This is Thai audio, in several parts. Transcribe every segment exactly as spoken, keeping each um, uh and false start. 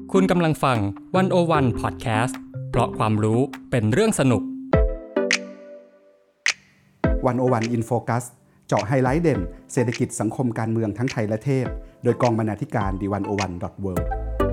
คุณกำลังฟังวันโอวันพอดแคสต์เพราะความรู้เป็นเรื่องสนุกวันโอวันอินโฟคัสเจาะไฮไลท์เด่นเศรษฐกิจสังคมการเมืองทั้งไทยและเทศโดยกองบรรณาธิการดีวันโอวันดอทเวิลด์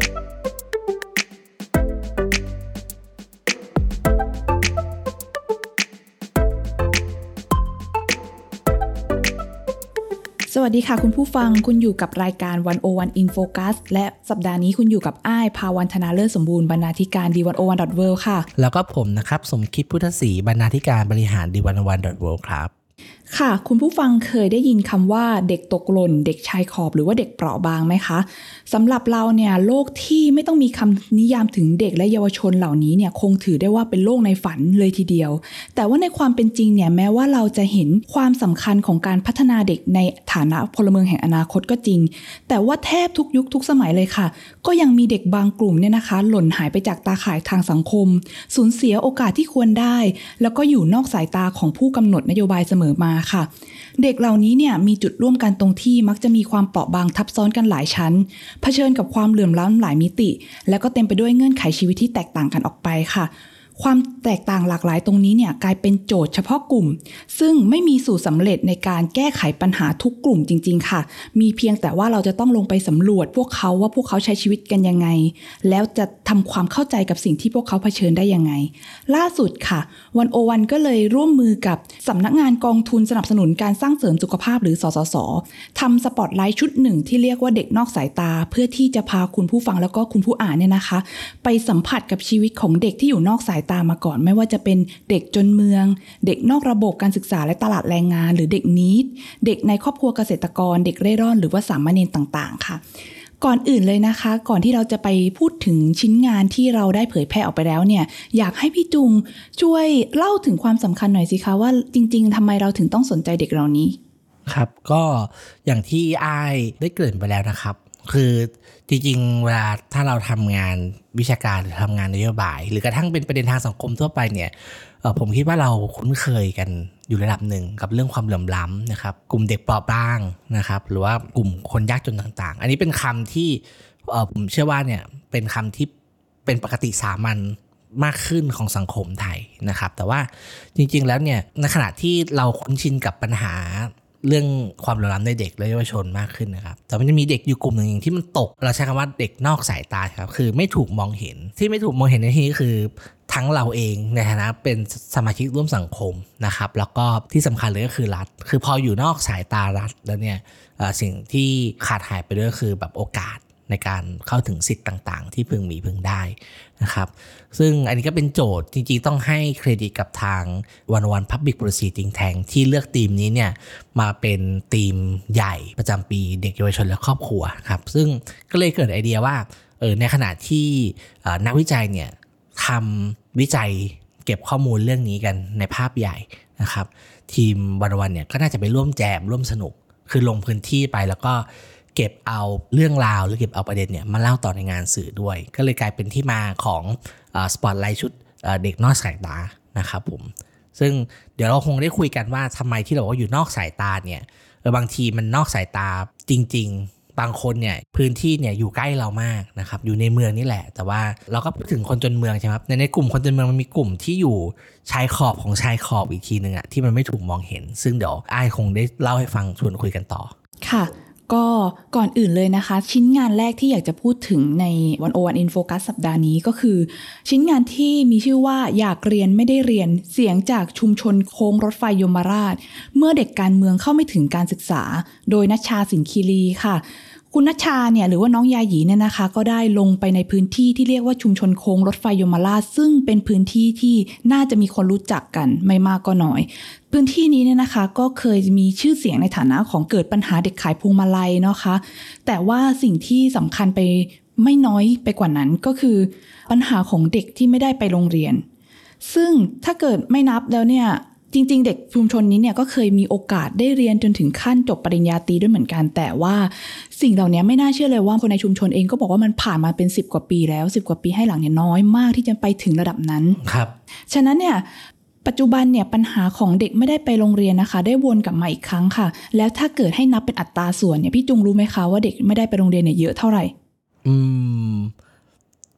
สวัสดีค่ะคุณผู้ฟังคุณอยู่กับรายการวันโอวัน In Focus และสัปดาห์นี้คุณอยู่กับอ้ายภาวันธนาเลิศสมบูรณ์บรรณาธิการดีวันโอวันดอทเวิลด์ค่ะแล้วก็ผมนะครับสมคิดพุทธศรีบรรณาธิการบริหารดีวันโอวันดอทเวิลด์ครับค่ะคุณผู้ฟังเคยได้ยินคำว่าเด็กตกหล่นเด็กชายขอบหรือว่าเด็กเปราะบางไหมคะสำหรับเราเนี่ยโลกที่ไม่ต้องมีคำนิยามถึงเด็กและเยาวชนเหล่านี้เนี่ยคงถือได้ว่าเป็นโลกในฝันเลยทีเดียวแต่ว่าในความเป็นจริงเนี่ยแม้ว่าเราจะเห็นความสำคัญของการพัฒนาเด็กในฐานะพลเมืองแห่งอนาคตก็จริงแต่ว่าแทบทุกยุคทุกสมัยเลยค่ะก็ยังมีเด็กบางกลุ่มเนี่ยนะคะหล่นหายไปจากตาข่ายทางสังคมสูญเสียโอกาสที่ควรได้แล้วก็อยู่นอกสายตาของผู้กำหนดนโยบายเสมอมาค่ะเด็กเหล่านี้เนี่ยมีจุดร่วมกันตรงที่มักจะมีความเปราะบางทับซ้อนกันหลายชั้นเผชิญกับความเหลื่อมล้ำหลายมิติและก็เต็มไปด้วยเงื่อนไขชีวิตที่แตกต่างกันออกไปค่ะความแตกต่างหลากหลายตรงนี้เนี่ยกลายเป็นโจทย์เฉพาะกลุ่มซึ่งไม่มีสูตรสำเร็จในการแก้ไขปัญหาทุกกลุ่มจริงๆค่ะมีเพียงแต่ว่าเราจะต้องลงไปสำรวจพวกเขาว่าพวกเขาใช้ชีวิตกันยังไงแล้วจะทำความเข้าใจกับสิ่งที่พวกเขาเผชิญได้ยังไงล่าสุดค่ะวันโอวันก็เลยร่วมมือกับสำนักงานกองทุนสนับสนุนการสร้างเสริมสุขภาพหรือสสสทำสปอตไลท์ชุดหนึ่งที่เรียกว่าเด็กนอกสายตาเพื่อที่จะพาคุณผู้ฟังแล้วก็คุณผู้อ่านเนี่ยนะคะไปสัมผัสกับชีวิตของเด็กที่อยู่นอกสายตามาก่อนไม่ว่าจะเป็นเด็กจนเมืองเด็กนอกระบบการศึกษาและตลาดแรงงานหรือเด็กนีดเด็กในครอบครัวเกษตรกรเด็กเร่ร่อนหรือว่าสามเณรต่างๆค่ะก่อนอื่นเลยนะคะก่อนที่เราจะไปพูดถึงชิ้นงานที่เราได้เผยแพร่ออกไปแล้วเนี่ยอยากให้พี่จุงช่วยเล่าถึงความสำคัญหน่อยสิคะว่าจริงๆทำไมเราถึงต้องสนใจเด็กเหล่านี้ครับก็อย่างที่อ้ายได้เกริ่นไปแล้วนะครับคือจริงๆเวลาถ้าเราทำงานวิชาการหรือทำงานนโยบายหรือกระทั่งเป็นประเด็นทางสังคมทั่วไปเนี่ยเอ่อผมคิดว่าเราคุ้นเคยกันอยู่ระดับหนึ่งกับเรื่องความเหลื่อมล้ำนะครับกลุ่มเด็กเปราะบางนะครับหรือว่ากลุ่มคนยากจนต่างๆอันนี้เป็นคำที่เอ่อผมเชื่อว่าเนี่ยเป็นคำที่เป็นปกติสามัญมากขึ้นของสังคมไทยนะครับแต่ว่าจริงๆแล้วเนี่ยในขณะที่เราคุ้นชินกับปัญหาเรื่องความเหลื่อมล้ำในเด็กและเยาวชนมากขึ้นนะครับแต่มันจะมีเด็กอยู่กลุ่มหนึ่งที่มันตกเราใช้คำว่าเด็กนอกสายตาครับคือไม่ถูกมองเห็นที่ไม่ถูกมองเห็นในที่นี้คือทั้งเราเองในฐานะเป็นสมาชิกร่วมสังคมนะครับแล้วก็ที่สำคัญเลยก็คือรัฐคือพออยู่นอกสายตารัฐแล้วเนี่ยสิ่งที่ขาดหายไปด้วยคือแบบโอกาสในการเข้าถึงสิทธิ์ต่างๆที่พึงมีพึงได้นะครับซึ่งอันนี้ก็เป็นโจทย์จริงๆต้องให้เครดิตกับทาง วัน โอ วัน Public Policy Think Tank ที่เลือกธีมนี้เนี่ยมาเป็นธีมใหญ่ประจำปีเด็กเยาวชนและครอบครัวครับซึ่งก็เลยเกิดไอเดียว่าเออในขณะที่นักวิจัยเนี่ยทำวิจัยเก็บข้อมูลเรื่องนี้กันในภาพใหญ่นะครับทีม วัน โอ วันเนี่ยก็น่าจะไปร่วมแจมร่วมสนุกคือลงพื้นที่ไปแล้วก็เก็บเอาเรื่องราวหรือเก็บเอาประเด็นเนี่ยมาเล่าต่อในงานสื่อด้วยก็เลยกลายเป็นที่มาของสปอตไลท์ชุดเด็กนอกสายตานะครับผมซึ่งเดี๋ยวเราคงได้คุยกันว่าทำไมที่เราว่าอยู่นอกสายตาเนี่ยบางทีมันนอกสายตาจริงๆบางคนเนี่ยพื้นที่เนี่ยอยู่ใกล้เรามากนะครับอยู่ในเมืองนี่แหละแต่ว่าเราก็พูดถึงคนจนเมืองใช่ไหมครับในในกลุ่มคนจนเมืองมันมีกลุ่มที่อยู่ชายขอบของชายขอบอีกทีนึงอะที่มันไม่ถูกมองเห็นซึ่งเดี๋ยวอ้ายคงได้เล่าให้ฟังชวนคุยกันต่อค่ะก็ก่อนอื่นเลยนะคะชิ้นงานแรกที่อยากจะพูดถึงใน วัน โอ วัน In Focus สัปดาห์นี้ก็คือชิ้นงานที่มีชื่อว่าอยากเรียนไม่ได้เรียนเสียงจากชุมชนโค้งรถไฟยมราชเมื่อเด็กการเมืองเข้าไม่ถึงการศึกษาโดยณชชาสินคีรีค่ะคุณณชชาเนี่ยหรือว่าน้องยาหยีเนี่ยนะคะก็ได้ลงไปในพื้นที่ที่เรียกว่าชุมชนโค้งรถไฟยมราชซึ่งเป็นพื้นที่ที่น่าจะมีคนรู้จักกันไม่มากก็น้อยพื้นที่นี้เนี่ยนะคะก็เคยมีชื่อเสียงในฐานะของเกิดปัญหาเด็กขายพวงมาลัยเนาะคะแต่ว่าสิ่งที่สำคัญไปไม่น้อยไปกว่านั้นก็คือปัญหาของเด็กที่ไม่ได้ไปโรงเรียนซึ่งถ้าเกิดไม่นับแล้วเนี่ยจริงๆเด็กชุมชนนี้เนี่ยก็เคยมีโอกาสได้เรียนจนถึงขั้นจบปริญญาตรีด้วยเหมือนกันแต่ว่าสิ่งเหล่านี้ไม่น่าเชื่อเลยว่าคนในชุมชนเองก็บอกว่ามันผ่านมาเป็นสิบกว่าปีแล้วสิบกว่าปีให้หลังเนี่ยน้อยมากที่จะไปถึงระดับนั้นครับฉะนั้นเนี่ยปัจจุบันเนี่ยปัญหาของเด็กไม่ได้ไปโรงเรียนนะคะได้วนกลับมาอีกครั้งค่ะแล้วถ้าเกิดให้นับเป็นอัตราส่วนเนี่ยพี่จุงรู้ไหมคะว่าเด็กไม่ได้ไปโรงเรียนเนี่ยเยอะเท่าไหร่อืม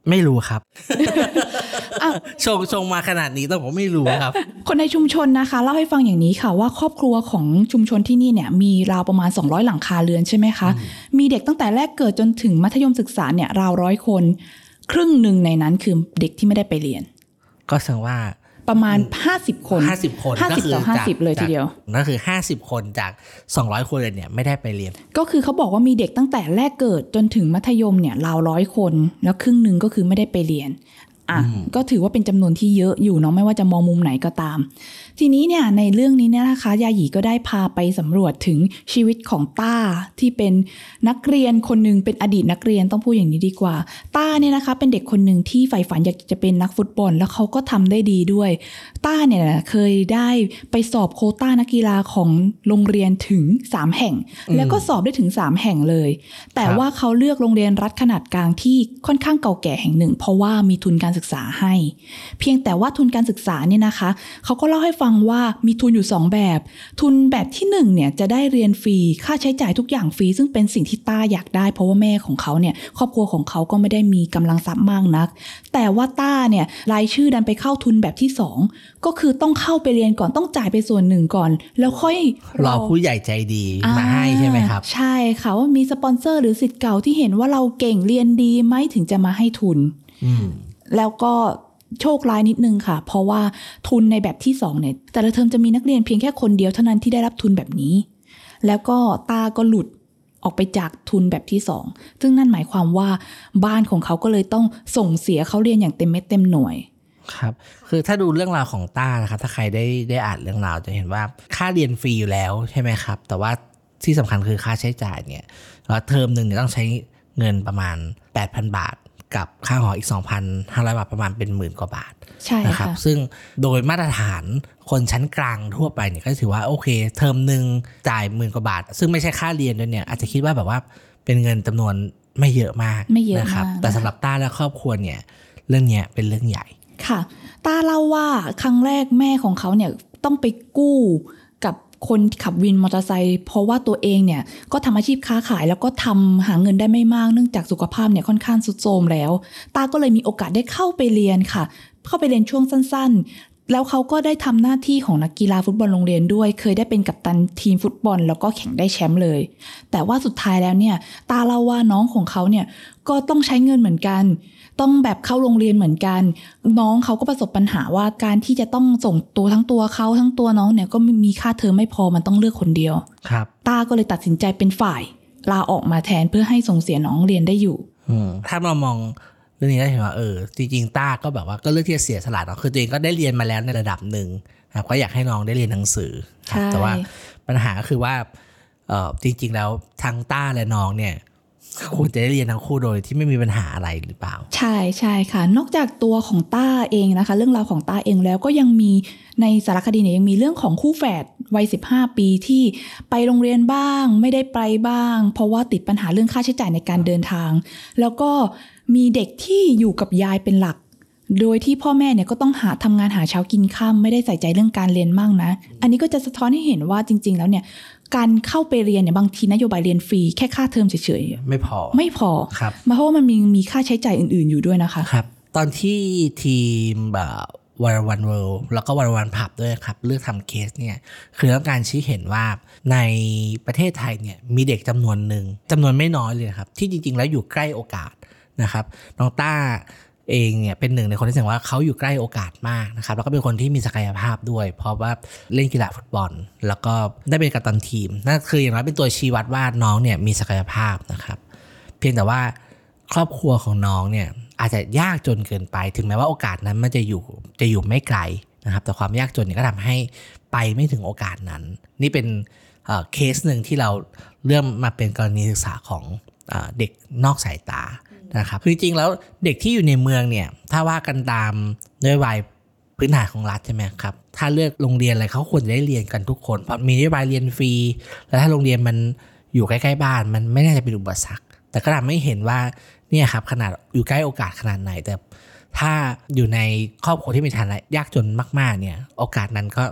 ไม่รู้ครับ ชงชงมาขนาดนี้ต้องผมไม่รู้ครับคนในชุมชนนะคะเล่าให้ฟังอย่างนี้ค่ะว่าครอบครัวของชุมชนที่นี่เนี่ยมีราวประมาณสองร้อยหลังคาเรือนใช่ไหมคะมีเด็กตั้งแต่แรกเกิดจนถึงมัธยมศึกษาเนี่ยราวร้อยคนครึ่งหนึ่งในนั้นคือเด็กที่ไม่ได้ไปเรียนก็แสดงว่าประมาณห้าสิบคนห้าสิบคนห้าสิบต่อห้าสิบเลยทีเดียวนั่นคือห้าสิบคนจากสองร้อยคนเลยเนี่ยไม่ได้ไปเรียนก็คือเขาบอกว่ามีเด็กตั้งแต่แรกเกิดจนถึงมัธยมเนี่ยราวร้อยคนแล้วครึ่งนึงก็คือไม่ได้ไปเรียนอ่ะก็ถือว่าเป็นจำนวนที่เยอะอยู่เนาะไม่ว่าจะมองมุมไหนก็ตามทีนี้เนี่ยในเรื่องนี้เนี่ยนะคะยาหยีก็ได้พาไปสำรวจถึงชีวิตของต้าที่เป็นนักเรียนคนนึงเป็นอดีตนักเรียนต้องพูดอย่างนี้ดีกว่าต้าเนี่ยนะคะเป็นเด็กคนนึงที่ใฝ่ฝันอยากจะเป็นนักฟุตบอลแล้วเขาก็ทำได้ดีด้วยต้าเนี่ยเคยได้ไปสอบโควต้านักกีฬาของโรงเรียนถึงสามแห่งแล้วก็สอบได้ถึงสามแห่งเลยแต่ว่าเขาเลือกโรงเรียนรัฐขนาดกลางที่ค่อนข้างเก่าแก่แห่งหนึ่งเพราะว่ามีทุนการศึกษาให้เพียงแต่ว่าทุนการศึกษาเนี่ยนะคะเขาก็เล่าให้ฟังว่ามีทุนอยู่สองแบบทุนแบบที่หนึ่งเนี่ยจะได้เรียนฟรีค่าใช้จ่ายทุกอย่างฟรีซึ่งเป็นสิ่งที่ต้าอยากได้เพราะว่าแม่ของเขาเนี่ยครอบครัวของเขาก็ไม่ได้มีกำลังทรัพย์มากนักแต่ว่าต้าเนี่ยรายชื่อดันไปเข้าทุนแบบที่สองก็คือต้องเข้าไปเรียนก่อนต้องจ่ายไปส่วนหนึ่งก่อนแล้วค่อยรอผู้ใหญ่ใจดีมาให้ใช่ไหมครับใช่ค่ะว่ามีสปอนเซอร์หรือศิษย์เก่าที่เห็นว่าเราเก่งเรียนดีไหมถึงจะมาให้ทุนแล้วก็โชคร้ายนิดนึงค่ะเพราะว่าทุนในแบบที่สองเนี่ยแต่ละเทอมจะมีนักเรียนเพียงแค่คนเดียวเท่านั้นที่ได้รับทุนแบบนี้แล้วก็ตาก็หลุดออกไปจากทุนแบบที่สองซึ่งนั่นหมายความว่าบ้านของเขาก็เลยต้องส่งเสียเขาเรียนอย่างเต็มเม็ดเต็มหน่วยครับคือถ้าดูเรื่องราวของต้านะครับถ้าใครได้ได้อ่านเรื่องราวจะเห็นว่าค่าเรียนฟรีอยู่แล้วใช่ไหมครับแต่ว่าที่สำคัญคือค่าใช้จ่ายเนี่ยเทอมนึงเนี่ยต้องใช้เงินประมาณ แปดพัน บาทกับค่าหออีก สองพันห้าร้อย บาทประมาณเป็นหมื่นกว่าบาทใช่นะครับซึ่งโดยมาตรฐานคนชั้นกลางทั่วไปเนี่ยก็ถือว่าโอเคเทอมนึงจ่ายหมื่นกว่าบาทซึ่งไม่ใช่ค่าเรียนด้วยเนี่ยอาจจะคิดว่าแบบว่าเป็นเงินจำนวนไม่เยอะมากนะครับแต่สำหรับต้าและครอบครัวเนี่ยเรื่องนี้เป็นเรื่องใหญ่ค่ะต้าเล่าว่าครั้งแรกแม่ของเขาเนี่ยต้องไปกู้กับคนขับวินมอเตอร์ไซค์เพราะว่าตัวเองเนี่ยก็ทำอาชีพค้าขายแล้วก็ทำหาเงินได้ไม่มากเนื่องจากสุขภาพเนี่ยค่อนข้างทรุดโทรมแล้วต้าก็เลยมีโอกาสได้เข้าไปเรียนค่ะเข้าไปเรียนช่วงสั้นๆแล้วเขาก็ได้ทำหน้าที่ของนักกีฬาฟุตบอลโรงเรียนด้วยเคยได้เป็นกัปตันทีมฟุตบอลแล้วก็แข่งได้แชมป์เลยแต่ว่าสุดท้ายแล้วเนี่ยต้าเล่าว่าน้องของเขาเนี่ยก็ต้องใช้เงินเหมือนกันต้องแบบเข้าโรงเรียนเหมือนกันน้องเขาก็ประสบปัญหาว่าการที่จะต้องส่งตัวทั้งตัวเขาทั้งตัวน้องเนี่ยก็มีค่าเทอมไม่พอมันต้องเลือกคนเดียวครับต้าก็เลยตัดสินใจเป็นฝ่ายลาออกมาแทนเพื่อให้ส่งเสียน้องเรียนได้อยู่ถ้าเรามองเรื่องนี้ได้เห็นว่าเออจริงๆต้าก็แบบว่าก็เลือกที่จะเสียสละเนาะคือตัวเองก็ได้เรียนมาแล้วในระดับหนึ่งครับก็อยากให้น้องได้เรียนหนังสือแต่ว่าปัญหาก็คือว่าเออจริงๆแล้วทั้งต้าและน้องเนี่ยควรจะได้เรียนทั้งคู่โดยที่ไม่มีปัญหาอะไรหรือเปล่าใช่ใช่ค่ะนอกจากตัวของต้าเองนะคะเรื่องราวของต้าเองแล้วก็ยังมีในสารคดีเนี่ยยังมีเรื่องของคู่แฝดวัยสิบห้าปีที่ไปโรงเรียนบ้างไม่ได้ไปบ้างเพราะว่าติดปัญหาเรื่องค่าใช้จ่ายในการเดินทางแล้วก็มีเด็กที่อยู่กับยายเป็นหลักโดยที่พ่อแม่เนี่ยก็ต้องหาทำงานหาเช้ากินค่ำไม่ได้ใส่ใจเรื่องการเรียนมากนะอันนี้ก็จะสะท้อนให้เห็นว่าจริงๆแล้วเนี่ยการเข้าไปเรียนเนี่ยบางทีนโยบายเรียนฟรีแค่ค่าเทอมเฉยๆไม่พอไม่พอครับมาเพราะว่ามันมีมีค่าใช้จ่ายอื่นๆอยู่ด้วยนะคะครับตอนที่ทีมแบบวันวันเวิลด์แล้วก็วันวันผับด้วยครับเลือกทำเคสเนี่ยคือต้องการชี้เห็นว่าในประเทศไทยเนี่ยมีเด็กจำนวนหนึ่งจำนวนไม่น้อยเลยครับที่จริงๆแล้วอยู่ใกล้โอกาสนะครับน้องต้าเองเนี่ยเป็นหนึ่งในคนที่แสดงว่าเขาอยู่ใกล้โอกาสมากนะครับแล้วก็เป็นคนที่มีศักยภาพด้วยเพราะว่าเล่นกีฬาฟุตบอลแล้วก็ได้เป็นกัปตันทีมนั่นคืออย่างน้อยเป็นตัวชี้วัดว่าน้องเนี่ยมีศักยภาพนะครับเพียงแต่ว่าครอบครัวของน้องเนี่ยอาจจะยากจนเกินไปถึงแม้ว่าโอกาสนั้นมันจะอยู่จะอยู่ไม่ไกลนะครับแต่ความยากจนเนี่ยก็ทำให้ไปไม่ถึงโอกาสนั้นนี่เป็นเอ่อเคสหนึ่งที่เราเริ่มมาเป็นกรณีศึกษาของเอ่อเด็กนอกสายตานะครับคือจริงๆแล้วเด็กที่อยู่ในเมืองเนี่ยถ้าว่ากันตามนโยบายพื้นฐานของรัฐใช่ไหมครับถ้าเลือกโรงเรียนอะไรเขาควรจะได้เรียนกันทุกคนเพราะมีนโยบายเรียนฟรีแล้วถ้าโรงเรียนมันอยู่ใกล้ๆบ้านมันไม่น่าจะเป็นอุปสรรคแต่ก็ทำให้เห็นว่าเนี่ยครับขนาดอยู่ใกล้โอกาสขนาดไหนแต่ถ้าอยู่ในครอบครัวที่มีฐานะยากจนมากๆเนี่ยโอกาสนั้นก็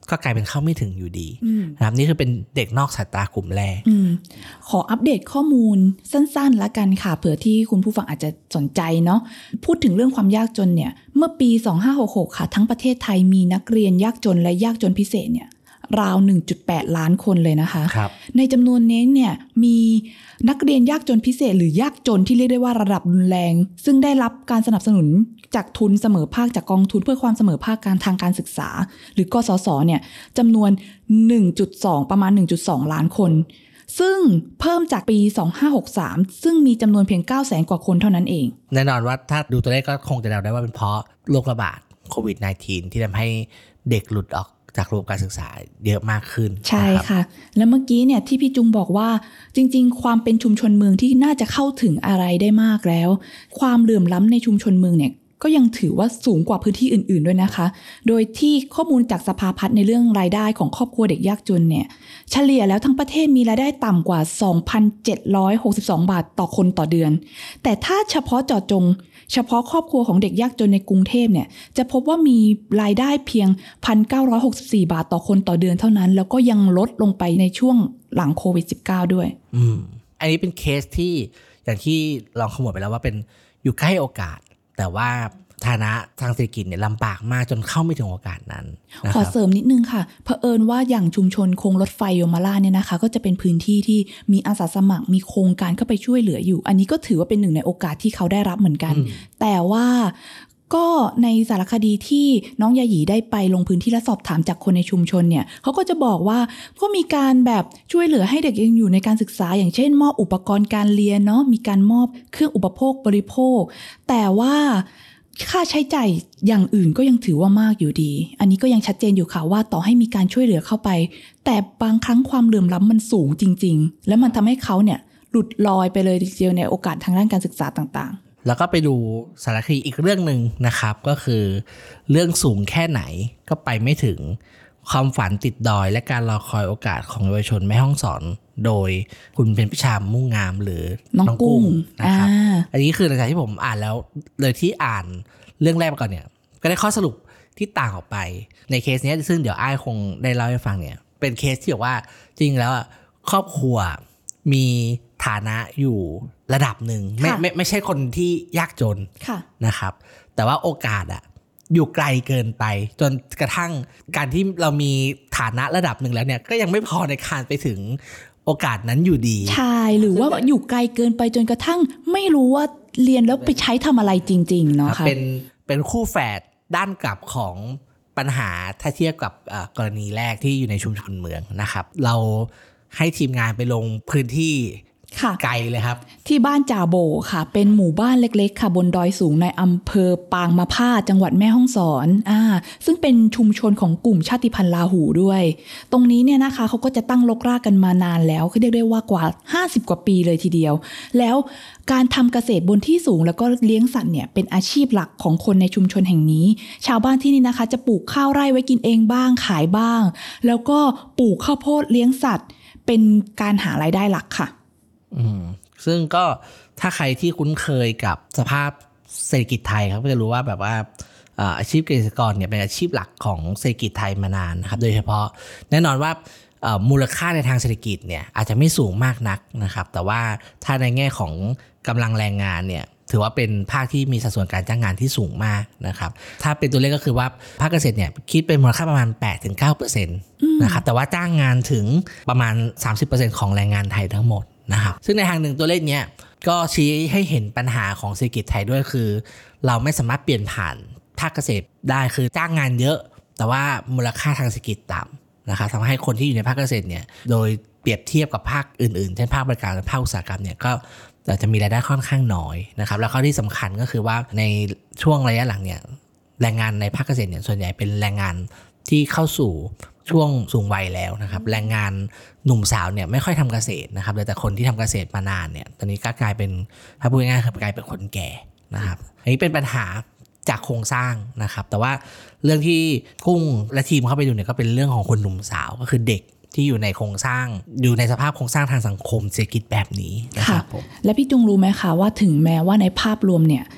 ก็กลายเป็นเข้าไม่ถึงอยู่ดีนะครับนี่คือเป็นเด็กนอกสายตากลุ่มแรกขออัปเดตข้อมูลสั้นๆละกันค่ะเผื่อที่คุณผู้ฟังอาจจะสนใจเนาะพูดถึงเรื่องความยากจนเนี่ยเมื่อปีสองพันห้าร้อยหกสิบหกค่ะทั้งประเทศไทยมีนักเรียนยากจนและยากจนพิเศษเนี่ยราว หนึ่งจุดแปด ล้านคนเลยนะคะในจำนวนนี้เนี่ยมีนักเรียนยากจนพิเศษหรือยากจนที่เรียกได้ว่าระดับรุนแรงซึ่งได้รับการสนับสนุนจากทุนเสมอภาคจากกองทุนเพื่อความเสมอภาคการทางการศึกษาหรือกสศเนี่ยจำนวน หนึ่งจุดสอง ประมาณ หนึ่งจุดสอง ล้านคนซึ่งเพิ่มจากปีสองพันห้าร้อยหกสิบสามซึ่งมีจำนวนเพียง เก้าแสน กว่าคนเท่านั้นเองแน่นอนว่าถ้าดูตัวเลขก็คงจะเดาได้ว่าเป็นเพราะโรคระบาดโควิด สิบเก้า ที่ทำให้เด็กหลุดออกจากระบบการศึกษาเยอะมากขึ้นใช่ค่ะแล้วเมื่อกี้เนี่ยที่พี่จุงบอกว่าจริงๆความเป็นชุมชนเมืองที่น่าจะเข้าถึงอะไรได้มากแล้วความเหลื่อมล้ำในชุมชนเมืองเนี่ยก็ยังถือว่าสูงกว่าพื้นที่อื่นๆด้วยนะคะโดยที่ข้อมูลจากสภาพัฒน์ในเรื่องรายได้ของครอบครัวเด็กยากจนเนี่ยเฉลี่ยแล้วทั้งประเทศมีรายได้ต่ำกว่า สองพันเจ็ดร้อยหกสิบสอง บาทต่อคนต่อเดือนแต่ถ้าเฉพาะเจาะจงเฉพาะครอบครัวของเด็กยากจนในกรุงเทพเนี่ยจะพบว่ามีรายได้เพียง หนึ่งพันเก้าร้อยหกสิบสี่ บาทต่อคนต่อเดือนเท่านั้นแล้วก็ยังลดลงไปในช่วงหลังโควิด สิบเก้า ด้วยอืมอันนี้เป็นเคสที่อย่างที่ลองขมวดไปแล้วว่าเป็นอยู่ใกล้โอกาสแต่ว่าฐานะทางเศรษฐกิจเนี่ยลำบากมากจนเข้าไม่ถึงโอกาสนั้นขอเสริมนิดนึงค่ะเผอิญว่าอย่างชุมชนโค้งรถไฟโยมาล่าเนี่ยนะคะก็จะเป็นพื้นที่ที่มีอาสาสมัครมีโครงการเข้าไปช่วยเหลืออยู่อันนี้ก็ถือว่าเป็นหนึ่งในโอกาสที่เขาได้รับเหมือนกันแต่ว่าก็ในสารคดีที่น้องยาหยีได้ไปลงพื้นที่และสอบถามจากคนในชุมชนเนี่ยเขาก็จะบอกว่าก็มีการแบบช่วยเหลือให้เด็กยังอยู่ในการศึกษาอย่างเช่นมอบอุปกรณ์การเรียนเนาะมีการมอบเครื่องอุปโภคบริโภคแต่ว่าค่าใช้จ่ายอย่างอื่นก็ยังถือว่ามากอยู่ดีอันนี้ก็ยังชัดเจนอยู่ค่ะว่าต่อให้มีการช่วยเหลือเข้าไปแต่บางครั้งความเหลื่อมล้ำมันสูงจริงๆและมันทำให้เขาเนี่ยหลุดลอยไปเลยทีเดียวในโอกาสทางด้านการศึกษาต่างๆแล้วก็ไปดูสารคดีอีกเรื่องนึงนะครับก็คือเรื่องสูงแค่ไหนก็ไปไม่ถึงความฝันติดดอยและการรอคอยโอกาสของเยาวชนแม่ฮ่องสอนโดยคุณเพ็ญพิชามุ่งงามหรือน้องกุ้งนะครับ อ, อันนี้คือหลังจากที่ผมอ่านแล้วเลยที่อ่านเรื่องแรกมาก่อนเนี่ยก็ได้ข้อสรุปที่ต่างออกไปในเคสนี้ซึ่งเดี๋ยวอ้ายคงได้เล่าให้ฟังเนี่ยเป็นเคสที่บอกว่าจริงแล้วครอบครัวมีฐานะอยู่ระดับหนึ่งไม่ไม่ไม่ใช่คนที่ยากจนนะครับแต่ว่าโอกาสอะอยู่ไกลเกินไปจนกระทั่งการที่เรามีฐานะระดับหนึ่งแล้วเนี่ยก็ยังไม่พอในการไปถึงโอกาสนั้นอยู่ดีใช่หรือว่าอยู่ไกลเกินไปจนกระทั่งไม่รู้ว่าเรียนแล้วไปใช้ทำอะไรจริงๆเนาะค่ะเป็นเป็นคู่แฝดด้านกลับของปัญหาถ้าเทียบกับกรณีแรกที่อยู่ในชุมชนเมืองนะครับเราให้ทีมงานไปลงพื้นที่ไกลเลยครับที่บ้านจ่าโบค่ะเป็นหมู่บ้านเล็กๆค่ะบนดอยสูงในอำเภอปางมะพร้าวจังหวัดแม่ฮ่องสอนอ่าซึ่งเป็นชุมชนของกลุ่มชาติพันธุ์ลาหูด้วยตรงนี้เนี่ยนะคะเขาก็จะตั้งรกรากกันมานานแล้วคือเรียกได้ว่ากว่าห้าสิบกว่าปีเลยทีเดียวแล้วการทำเกษตรบนที่สูงแล้วก็เลี้ยงสัตว์เนี่ยเป็นอาชีพหลักของคนในชุมชนแห่งนี้ชาวบ้านที่นี่นะคะจะปลูกข้าวไร่ไว้กินเองบ้างขายบ้างแล้วก็ปลูกข้าวโพดเลี้ยงสัตว์เป็นการหารายได้หลักค่ะอืมซึ่งก็ถ้าใครที่คุ้นเคยกับสภาพเศรษฐกิจไทยครับก็จะรู้ว่าแบบว่าอาชีพเกษตรกรเนี่ยเป็นอาชีพหลักของเศรษฐกิจไทยมานานนะครับโดยเฉพาะแน่นอนว่ามูลค่าในทางเศรษฐกิจเนี่ยอาจจะไม่สูงมากนักนะครับแต่ว่าถ้าในแง่ของกำลังแรงงานเนี่ยถือว่าเป็นภาคที่มีสัดส่วนการจ้างงานที่สูงมากนะครับถ้าเป็นตัวเลขก็คือว่าภาคเกษตรเนี่ยคิดเป็นมูลค่าประมาณ แปดถึงเก้าเปอร์เซ็นต์ นะครับแต่ว่าจ้างงานถึงประมาณ สามสิบเปอร์เซ็นต์ ของแรงงานไทยทั้งหมดนะครับซึ่งในทางหนึ่งตัวเลขเนี้ยก็ชี้ให้เห็นปัญหาของเศรษฐกิจไทยด้วยคือเราไม่สามารถเปลี่ยนผ่านภาคเกษตรได้คือจ้างงานเยอะแต่ว่ามูลค่าทางเศรษฐกิจต่ำนะครับทำให้คนที่อยู่ในภาคเกษตรเนี่ยโดยเปรียบเทียบกับภาคอื่นๆเช่นภาคบริการและภาคอุตสาหกรรมเนี่ยก็จะมีรายได้ค่อนข้างน้อยนะครับแล้วข้อที่สำคัญก็คือว่าในช่วงระยะหลังเนี่ยแรงงานในภาคเกษตรเนี่ยส่วนใหญ่เป็นแรงงานที่เข้าสู่ช่วงสูงวัยแล้วนะครับแรงงานหนุ่มสาวเนี่ยไม่ค่อยทำเกษตรนะครับแต่คนที่ทำเกษตรมานานเนี่ยตอนนี้ก็กลายเป็นถ้าพูดง่ายๆคือกลายเป็นคนแก่นะครับอันนี้เป็นปัญหาจากโครงสร้างนะครับแต่ว่าเรื่องที่กุ้งและทีมเข้าไปดูเนี่ยก็เป็นเรื่องของคนหนุ่มสาวก็คือเด็กที่อยู่ในโครงสร้างอยู่ในสภาพโครงสร้างทางสังคมเศรษฐกิจแบบนี้นะครับผมและพี่จุงรู้ไหมคะว่าถึงแม้ว่าในภาพรวมเนี่ย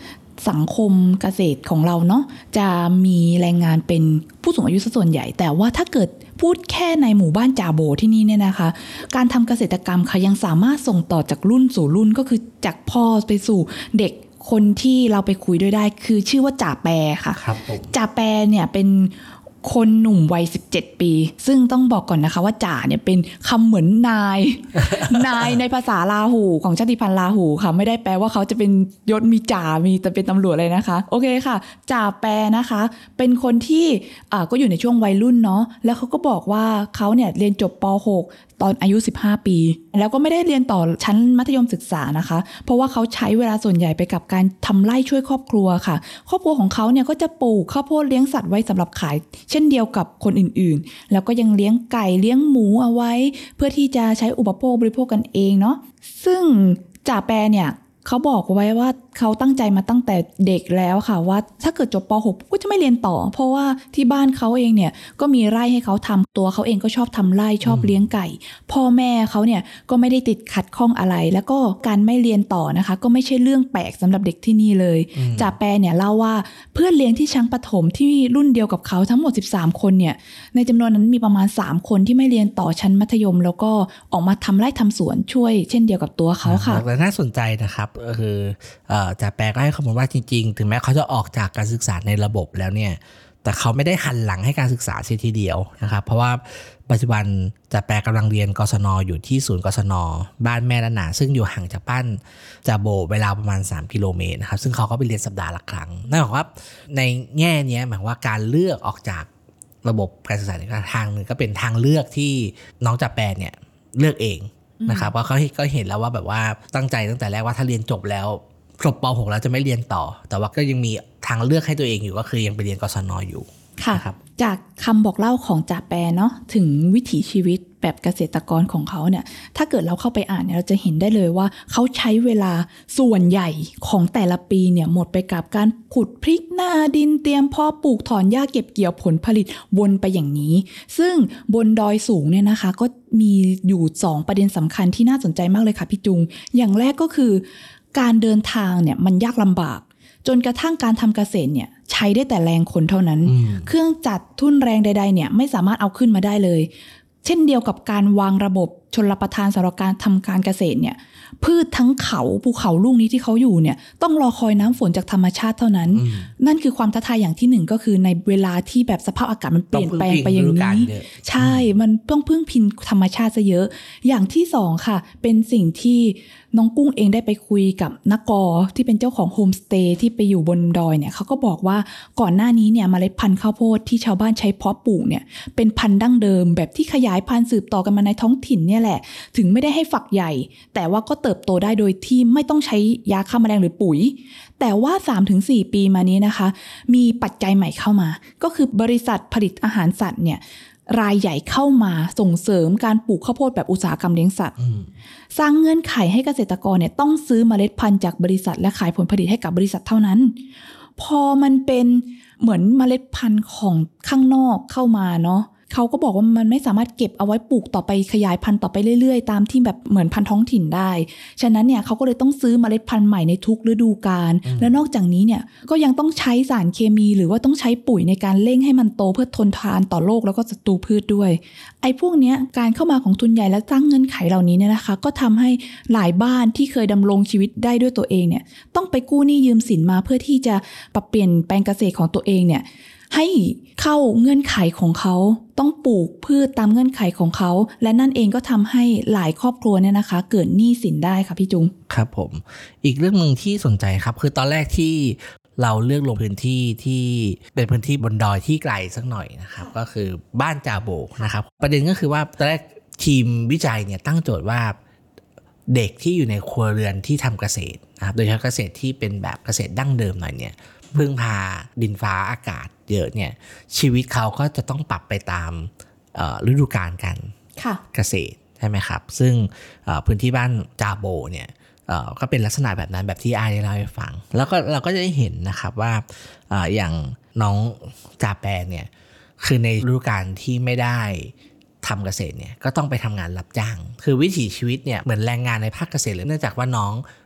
สังคมเกษตรของเราเนาะจะมีแรงงานเป็นผู้สูงอายุซะส่วนใหญ่แต่ว่าถ้าเกิดพูดแค่ในหมู่บ้านจาโบที่นี่เนี่ยนะคะการทำเกษตรกรรมค่ะยังสามารถส่งต่อจากรุ่นสู่รุ่นก็คือจากพ่อไปสู่เด็กคนที่เราไปคุยด้วยได้คือชื่อว่าจ่าแปรค่ะจ่าแปรเนี่ยเป็นคนหนุ่มวัยสิบเจ็ดปีซึ่งต้องบอกก่อนนะคะว่าจ่าเนี่ยเป็นคำเหมือนนาย นายในภาษาลาหูของชาติพันธุ์ลาหูค่ะไม่ได้แปลว่าเขาจะเป็นยศมีจ่ามีแต่เป็นตำรวจเลยนะคะโอเคค่ะจ่าแปรนะคะเป็นคนที่อ่าก็อยู่ในช่วงวัยรุ่นเนาะแล้วเขาก็บอกว่าเขาเนี่ยเรียนจบป.หกตอนอายุสิบห้าปีแล้วก็ไม่ได้เรียนต่อชั้นมัธยมศึกษานะคะเพราะว่าเขาใช้เวลาส่วนใหญ่ไปกับการทำไร่ช่วยครอบครัวค่ะครอบครัวของเขาเนี่ยก็จะปลูกข้าวโพดเลี้ยงสัตว์ไว้สำหรับขายเช่นเดียวกับคนอื่นๆแล้วก็ยังเลี้ยงไก่เลี้ยงหมูเอาไว้เพื่อที่จะใช้อุปโภคบริโภคกันเองเนาะซึ่งจ่าแปรเนี่ยเขาบอกไว้ว่าเขาตั้งใจมาตั้งแต่เด็กแล้วค่ะว่าถ้าเกิดจบป.หกก็จะไม่เรียนต่อเพราะว่าที่บ้านเขาเองเนี่ยก็มีไร่ให้เขาทำตัวเขาเองก็ชอบทำไร่ชอบเลี้ยงไก่พ่อแม่เขาเนี่ยก็ไม่ได้ติดขัดข้องอะไรแล้วก็การไม่เรียนต่อนะคะก็ไม่ใช่เรื่องแปลกสำหรับเด็กที่นี่เลยจ่าแปรเนี่ยเล่าว่าเพื่อนเลี้ยงที่ช้างปฐมที่รุ่นเดียวกับเขาทั้งหมดสิบสามคนเนี่ยในจำนวนนั้นมีประมาณสามคนที่ไม่เรียนต่อชั้นมัธยมแล้วก็ออกมาทำไร่ทำสวนช่วยเช่นเดียวกับตัวเขาค่ะและน่าสนใจนะครับก็คือจ่าแปรก็ให้ข้อมูลว่าจริงๆถึงแม้เขาจะออกจากการศึกษาในระบบแล้วเนี่ยแต่เขาไม่ได้หันหลังให้การศึกษาเสียทีเดียวนะครับเพราะว่าปัจจุบันจ่าแปรกำลังเรียนกศนอยู่ที่ศูนย์กศนบ้านแม่ละหนาซึ่งอยู่ห่างจากบ้านจาโบเวลาประมาณสามกิโลเมตรนะครับซึ่งเขาก็ไปเรียนสัปดาห์ละครั้งนั่นหมายความว่าในแง่นี้หมายว่าการเลือกออกจากระบบการศึกษาในทางนึงก็เป็นทางเลือกที่น้องจ่าแปรเนี่ยเลือกเองนะครับเพราะเขาก็เห็นแล้วว่าแบบว่าตั้งใจตั้งแต่แรกว่าถ้าเรียนจบแล้วจบป.หกแล้วจะไม่เรียนต่อแต่ว่าก็ยังมีทางเลือกให้ตัวเองอยู่ก็คือยังไปเรียนกศนอยู่ค่ะจากคำบอกเล่าของจ่าแปรเนาะถึงวิถีชีวิตแบบเกษตรกรของเขาเนี่ยถ้าเกิดเราเข้าไปอ่านเนี่ยเราจะเห็นได้เลยว่าเขาใช้เวลาส่วนใหญ่ของแต่ละปีเนี่ยหมดไปกับการขุดพริกหน้าดินเตรียมเพาะปลูกถอนหญ้าเก็บเกี่ยวผลผลิตวนไปอย่างนี้ซึ่งบนดอยสูงเนี่ยนะคะก็มีอยู่สองประเด็นสำคัญที่น่าสนใจมากเลยค่ะพี่จุงอย่างแรกก็คือการเดินทางเนี่ยมันยากลำบากจนกระทั่งการทำเกษตรเนี่ยใช้ได้แต่แรงคนเท่านั้นเครื่องจักรทุ่นแรงใดๆเนี่ยไม่สามารถเอาขึ้นมาได้เลยเช่นเดียวกับการวางระบบชลประทานสำหรับการทำการเกษตรเนี่ยพืชทั้งเขาภูเขาลูกนี้ที่เขาอยู่เนี่ยต้องรอคอยน้ำฝนจากธรรมชาติเท่านั้นนั่นคือความท้าทายอย่างที่หนึ่งก็คือในเวลาที่แบบสภาพอากาศมันเปลี่ยนแปลงไปอย่างนี้ใช่มันต้องพึ่งพิงธรรมชาติซะเยอะอย่างที่สองค่ะเป็นสิ่งที่น้องกุ้งเองได้ไปคุยกับนักกอที่เป็นเจ้าของโฮมสเตย์ที่ไปอยู่บนดอยเนี่ยเขาก็บอกว่าก่อนหน้านี้เนี่ยเมล็ดพันธุ์ข้าวโพดที่ชาวบ้านใช้เพาะปลูกเนี่ยเป็นพันธุ์ดั้งเดิมแบบที่ขยายพันธุ์สืบต่อกันมาในท้องถิ่นเนี่ยแหละถึงไม่ได้ให้ฝักใหญ่แต่ว่าก็เติบโตได้โดยที่ไม่ต้องใช้ยาฆ่าแมลงหรือปุ๋ยแต่ว่า สามถึงสี่ ปีมานี้นะคะมีปัจจัยใหม่เข้ามาก็คือบริษัทผลิตอาหารสัตว์เนี่ยรายใหญ่เข้ามาส่งเสริมการปลูกข้าวโพดแบบอุตสาหกรรมเลี้ยงสัตว์สร้างเงื่อนไขให้เกษตรกรเนี่ยต้องซื้อเมล็ดพันธุ์จากบริษัทและขายผลผลิตให้กับบริษัทเท่านั้นพอมันเป็นเหมือนเมล็ดพันธุ์ของข้างนอกเข้ามาเนาะเขาก็บอกว่ามันไม่สามารถเก็บเอาไว้ปลูกต่อไปขยายพันธุ์ต่อไปเรื่อยๆตามที่แบบเหมือนพันธุ์ท้องถิ่นได้ฉะนั้นเนี่ยเขาก็เลยต้องซื้อเมล็ดพันธุ์ใหม่ในทุกฤดูกาลและนอกจากนี้เนี่ยก็ยังต้องใช้สารเคมีหรือว่าต้องใช้ปุ๋ยในการเร่งให้มันโตเพื่อทนทานต่อโรคแล้วก็ศัตรูพืชด้วยไอ้พวกเนี้ยการเข้ามาของทุนใหญ่และตั้งเงื่อนไขเหล่านี้เนี่ยนะคะก็ทำให้หลายบ้านที่เคยดำรงชีวิตได้ด้วยตัวเองเนี่ยต้องไปกู้หนี้ยืมสินมาเพื่อที่จะปรับเปลี่ยนแปลงเกษตรของตัวเองเนี่ยให้เข้าเงื่อนไขของเขาต้องปลูกพืชตามเงื่อนไขของเขาและนั่นเองก็ทำให้หลายครอบครัวเนี่ยนะคะเกิดหนี้สินได้ค่ะพี่จุงครับผมอีกเรื่องนึงที่สนใจครับคือตอนแรกที่เราเลือกลงพื้นที่ที่เป็นพื้นที่บนดอยที่ไกลสักหน่อยนะครับก็คือบ้านจาโบนะครับประเด็นก็คือว่าตอนแรกทีมวิจัยเนี่ยตั้งโจทย์ว่าเด็กที่อยู่ในครัวเรือนที่ทำเกษตรนะครับโดยเฉพาะเกษตรที่เป็นแบบเกษตรดั้งเดิมหน่อยเนี่ยพึ่งพาดินฟ้าอากาศเยอะเนี่ยชีวิตเขาก็จะต้องปรับไปตามฤดูกาลกันเกษตรใช่ไหมครับซึ่งพื้นที่บ้านจาโบเนี่ยก็เป็นลักษณะแบบนั้นแบบที่อาได้เล่าให้ฟังแล้วก็เราก็จะได้เห็นนะครับว่าอย่างน้องจาแปรเนี่ยคือในฤดูกาลที่ไม่ได้ทำเกษตรเนี่ยก็ต้องไปทำงานรับจ้างคือวิถีชีวิตเนี่ยเหมือนแรงงานในภาคเกษตรเลยเนื่องจากว่าน้อง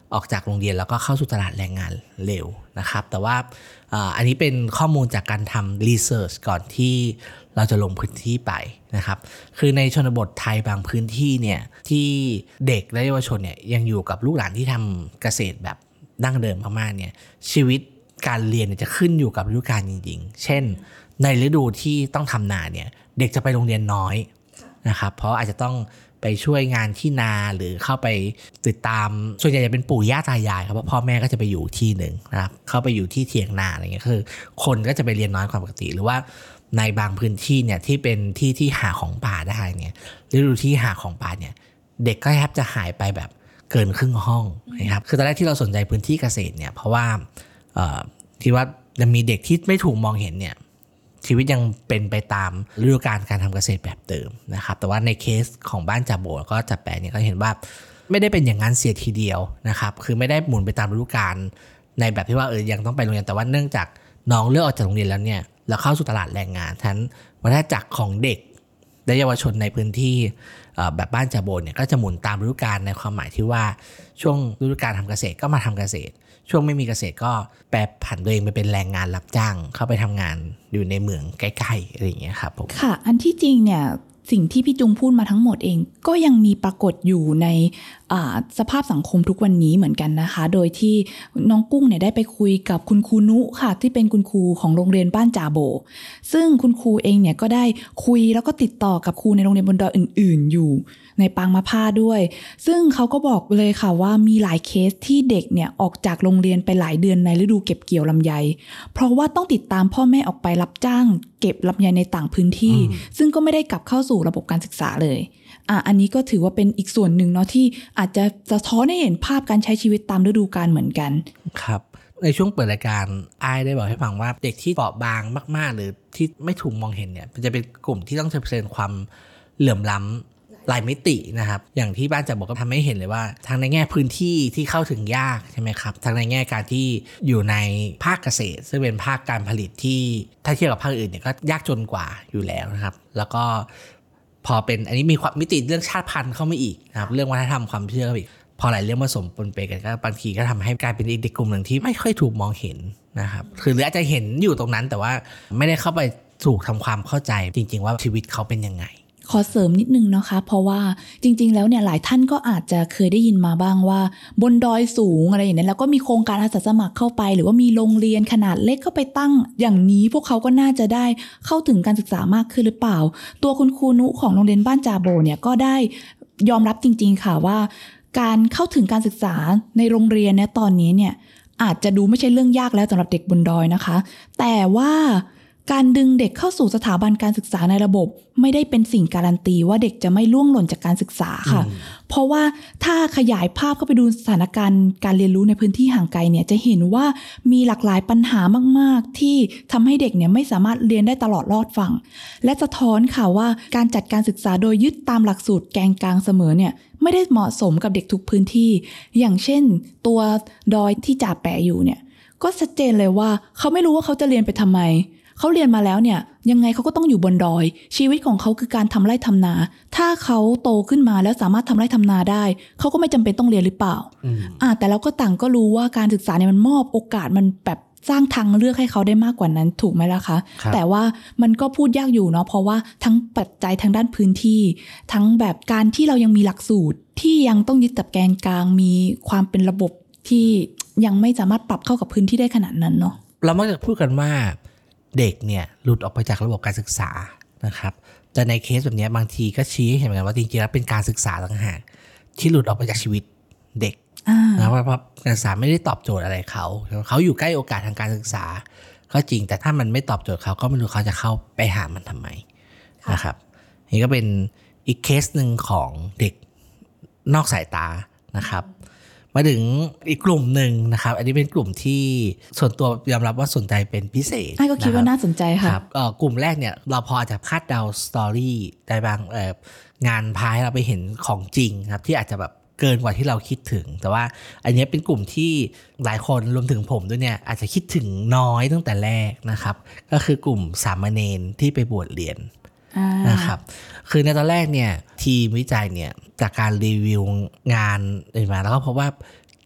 ออกจากโรงเรียนแล้วก็เข้าสู่ตลาดแรงงานเร็วนะครับแต่ว่าอันนี้เป็นข้อมูลจากการทำรีเสิร์ชก่อนที่เราจะลงพื้นที่ไปนะครับคือในชนบทไทยบางพื้นที่เนี่ยที่เด็กและเยาวชนเนี่ยยังอยู่กับลูกหลานที่ทำเกษตรแบบดั้งเดิมมากๆเนี่ยชีวิตการเรียนจะขึ้นอยู่กับฤดูกาลจริงๆเช่นในฤดูที่ต้องทำนาเนี่ยเด็กจะไปโรงเรียนน้อยนะครับเพราะอาจจะต้องไปช่วยงานที่นาหรือเข้าไปติดตามส่วนใหญ่จะเป็นปู่ย่าตายายครับเพราะพ่อแม่ก็จะไปอยู่ที่หนึ่งนะครับเข้าไปอยู่ที่เถียงนาอะไรเงี้ยคือคนก็จะไปเรียนน้อยกว่าปกติหรือว่าในบางพื้นที่เนี่ยที่เป็นที่ที่หาของป่าได้เนี่ยฤดูที่หาของป่าเนี่ยเด็กก็แทบจะหายไปแบบเกินครึ่งห้องนะครับคือตอนแรกที่เราสนใจพื้นที่เกษตรเนี่ยเพราะว่าที่ว่าจะมีเด็กที่ไม่ถูกมองเห็นเนี่ยชีวิตยังเป็นไปตามฤดูกาลการทำเกษตรแบบเดิมนะครับแต่ว่าในเคสของบ้านจ่าโบก็จ่าแปะเนี่ยก็เห็นว่าไม่ได้เป็นอย่างนั้นเสียทีเดียวนะครับคือไม่ได้หมุนไปตามฤดูกาลในแบบที่ว่าเออยังต้องไปโรงเรียนแต่ว่าเนื่องจากน้องเลือกออกจากโรงเรียนแล้วเนี่ยแล้วเข้าสู่ตลาดแรงงานทั้นวัฏจักรของเด็กและเยาวชนในพื้นที่แบบบ้านจ่าโบเนี่ยก็จะหมุนตามฤดูกาลในความหมายที่ว่าช่วงฤดูกาลทำเกษตรก็มาทำเกษตรช่วงไม่มีเกษตรก็แปรผันตัวเองไปเป็นแรงงานรับจ้างเข้าไปทำงานอยู่ในเมืองใกล้ๆอะไรอย่างเงี้ยครับผมค่ะอันที่จริงเนี่ยสิ่งที่พี่จุงพูดมาทั้งหมดเองก็ยังมีปรากฏอยู่ในสภาพสังคมทุกวันนี้เหมือนกันนะคะโดยที่น้องกุ้งเนี่ยได้ไปคุยกับคุณครูนุค่ะที่เป็นคุณครูของโรงเรียนบ้านจ่าโบซึ่งคุณครูเองเนี่ยก็ได้คุยแล้วก็ติดต่อกับครูในโรงเรียนบนดอยอื่นๆอยู่ในปางมะพร้าวด้วยซึ่งเขาก็บอกเลยค่ะว่ามีหลายเคสที่เด็กเนี่ยออกจากโรงเรียนไปหลายเดือนในฤดูเก็บเกี่ยวลำไยเพราะว่าต้องติดตามพ่อแม่ออกไปรับจ้างเก็บลำไยในต่างพื้นที่ซึ่งก็ไม่ได้กลับเข้าสู่ระบบการศึกษาเลยอ่ะอันนี้ก็ถือว่าเป็นอีกส่วนหนึ่งเนาะที่อาจจะสะท้อนให้เห็นภาพการใช้ชีวิตตามฤดูกาลเหมือนกันครับในช่วงเปิดรายการอ้ายได้บอกให้ฟังว่าเด็กที่เปราะบางมากๆหรือที่ไม่ถูกมองเห็นเนี่ยมันจะเป็นกลุ่มที่ต้องเผชิญความเหลื่อมล้ำหลายมิตินะครับอย่างที่บ้านจะบอกก็ทำให้เห็นเลยว่าทั้งในแง่พื้นที่ที่เข้าถึงยากใช่ไหมครับทั้งในแง่การที่อยู่ในภาคเกษตรซึ่งเป็นภาคการผลิตที่ถ้าเทียบกับภาคอื่นเนี่ยก็ยากจนกว่าอยู่แล้วนะครับแล้วก็พอเป็นอันนี้มีความมิติเรื่องชาติพันธุ์เข้ามาอีกนะครับเรื่องวัฒนธรรมความเชื่ออีกพอหลายเรื่องผสมปนเปกันก็บางทีก็ทำให้กลายเป็นอีกเด็กกลุ่มหนึ่งที่ไม่ค่อยถูกมองเห็นนะครับคือหรืออาจจะเห็นอยู่ตรงนั้นแต่ว่าไม่ได้เข้าไปถูกทำความเข้าใจจริงๆว่าชีวิตเขาเป็นยังไงขอเสริมนิดนึงนะคะเพราะว่าจริงๆแล้วเนี่ยหลายท่านก็อาจจะเคยได้ยินมาบ้างว่าบนดอยสูงอะไรอย่างนี้แล้วก็มีโครงการอาสาสมัครเข้าไปหรือว่ามีโรงเรียนขนาดเล็กเข้าไปตั้งอย่างนี้พวกเขาก็น่าจะได้เข้าถึงการศึกษามากขึ้นหรือเปล่าตัวคุณครูนุของโรงเรียนบ้านจาโบเนี่ยก็ได้ยอมรับจริงๆค่ะว่าการเข้าถึงการศึกษาในโรงเรียนเนี่ยตอนนี้เนี่ยอาจจะดูไม่ใช่เรื่องยากแล้วสำหรับเด็กบนดอยนะคะแต่ว่าการดึงเด็กเข้าสู่สถาบันการศึกษาในระบบไม่ได้เป็นสิ่งการันตีว่าเด็กจะไม่ล่วงหล่นจากการศึกษาค่ะเพราะว่าถ้าขยายภาพเข้าไปดูสถานการณ์การเรียนรู้ในพื้นที่ห่างไกลเนี่ยจะเห็นว่ามีหลากหลายปัญหามากๆที่ทำให้เด็กเนี่ยไม่สามารถเรียนได้ตลอดรอดฝั่งและสะท้อนค่ะว่าการจัดการศึกษาโดยยึดตามหลักสูตรแกนกลางเสมอเนี่ยไม่ได้เหมาะสมกับเด็กทุกพื้นที่อย่างเช่นตัวดอยที่จ่าแปะอยู่เนี่ยก็ชัดเจนเลยว่าเขาไม่รู้ว่าเขาจะเรียนไปทำไมเขาเรียนมาแล้วเนี่ยยังไงเขาก็ต้องอยู่บนดอยชีวิตของเขาคือการทำไร่ทำนาถ้าเขาโตขึ้นมาแล้วสามารถทำไร่ทำนาได้เขาก็ไม่จำเป็นต้องเรียนหรือเปล่าอ่าแต่เราก็ต่างก็รู้ว่าการศึกษาเนี่ยมันมอบโอกาสมันแบบสร้างทางเลือกให้เขาได้มากกว่านั้นถูกไหมล่ะคะแต่ว่ามันก็พูดยากอยู่เนาะเพราะว่าทั้งปัจจัยทางด้านพื้นที่ทั้งแบบการที่เรายังมีหลักสูตรที่ยังต้องยึดกับแกนกลางมีความเป็นระบบที่ยังไม่สามารถปรับเข้ากับพื้นที่ได้ขนาดนั้นเนาะเรามักจะพูดกันว่าเด็กเนี่ยหลุดออกไปจากระบบการศึกษานะครับแต่ในเคสแบบนี้บางทีก็ชี้ให้เห็นเหมือนกันว่าจริงๆแล้วเป็นการศึกษาต่างหากที่หลุดออกไปจากชีวิตเด็กนะเพราะการศึกษาไม่ได้ตอบโจทย์อะไรเขาเขาอยู่ใกล้โอกาสทางการศึกษาก็จริงแต่ถ้ามันไม่ตอบโจทย์เขาก็ไม่รู้เขาจะเข้าไปหามันทำไมนะครับนี่ก็เป็นอีกเคสหนึ่งของเด็กนอกสายตานะครับมาถึงอีกกลุ่มหนึ่งนะครับอันนี้เป็นกลุ่มที่ส่วนตัวยอมรับว่าสนใจเป็นพิเศษก็คิดว่าน่าสนใจค่ะครับกลุ่มแรกเนี่ยเราพอจะคาดเดาสตอรี่ได้บางงานพาให้เราไปเห็นของจริงครับที่อาจจะแบบเกินกว่าที่เราคิดถึงแต่ว่าอันนี้เป็นกลุ่มที่หลายคนรวมถึงผมด้วยเนี่ยอาจจะคิดถึงน้อยตั้งแต่แรกนะครับก็คือกลุ่มสามเณรที่ไปบวชเรียนนะครับคือในตอนแรกเนี่ยทีมวิจัยเนี่ยจากการรีวิวงานเห็นไหมแล้วก็พบว่าจ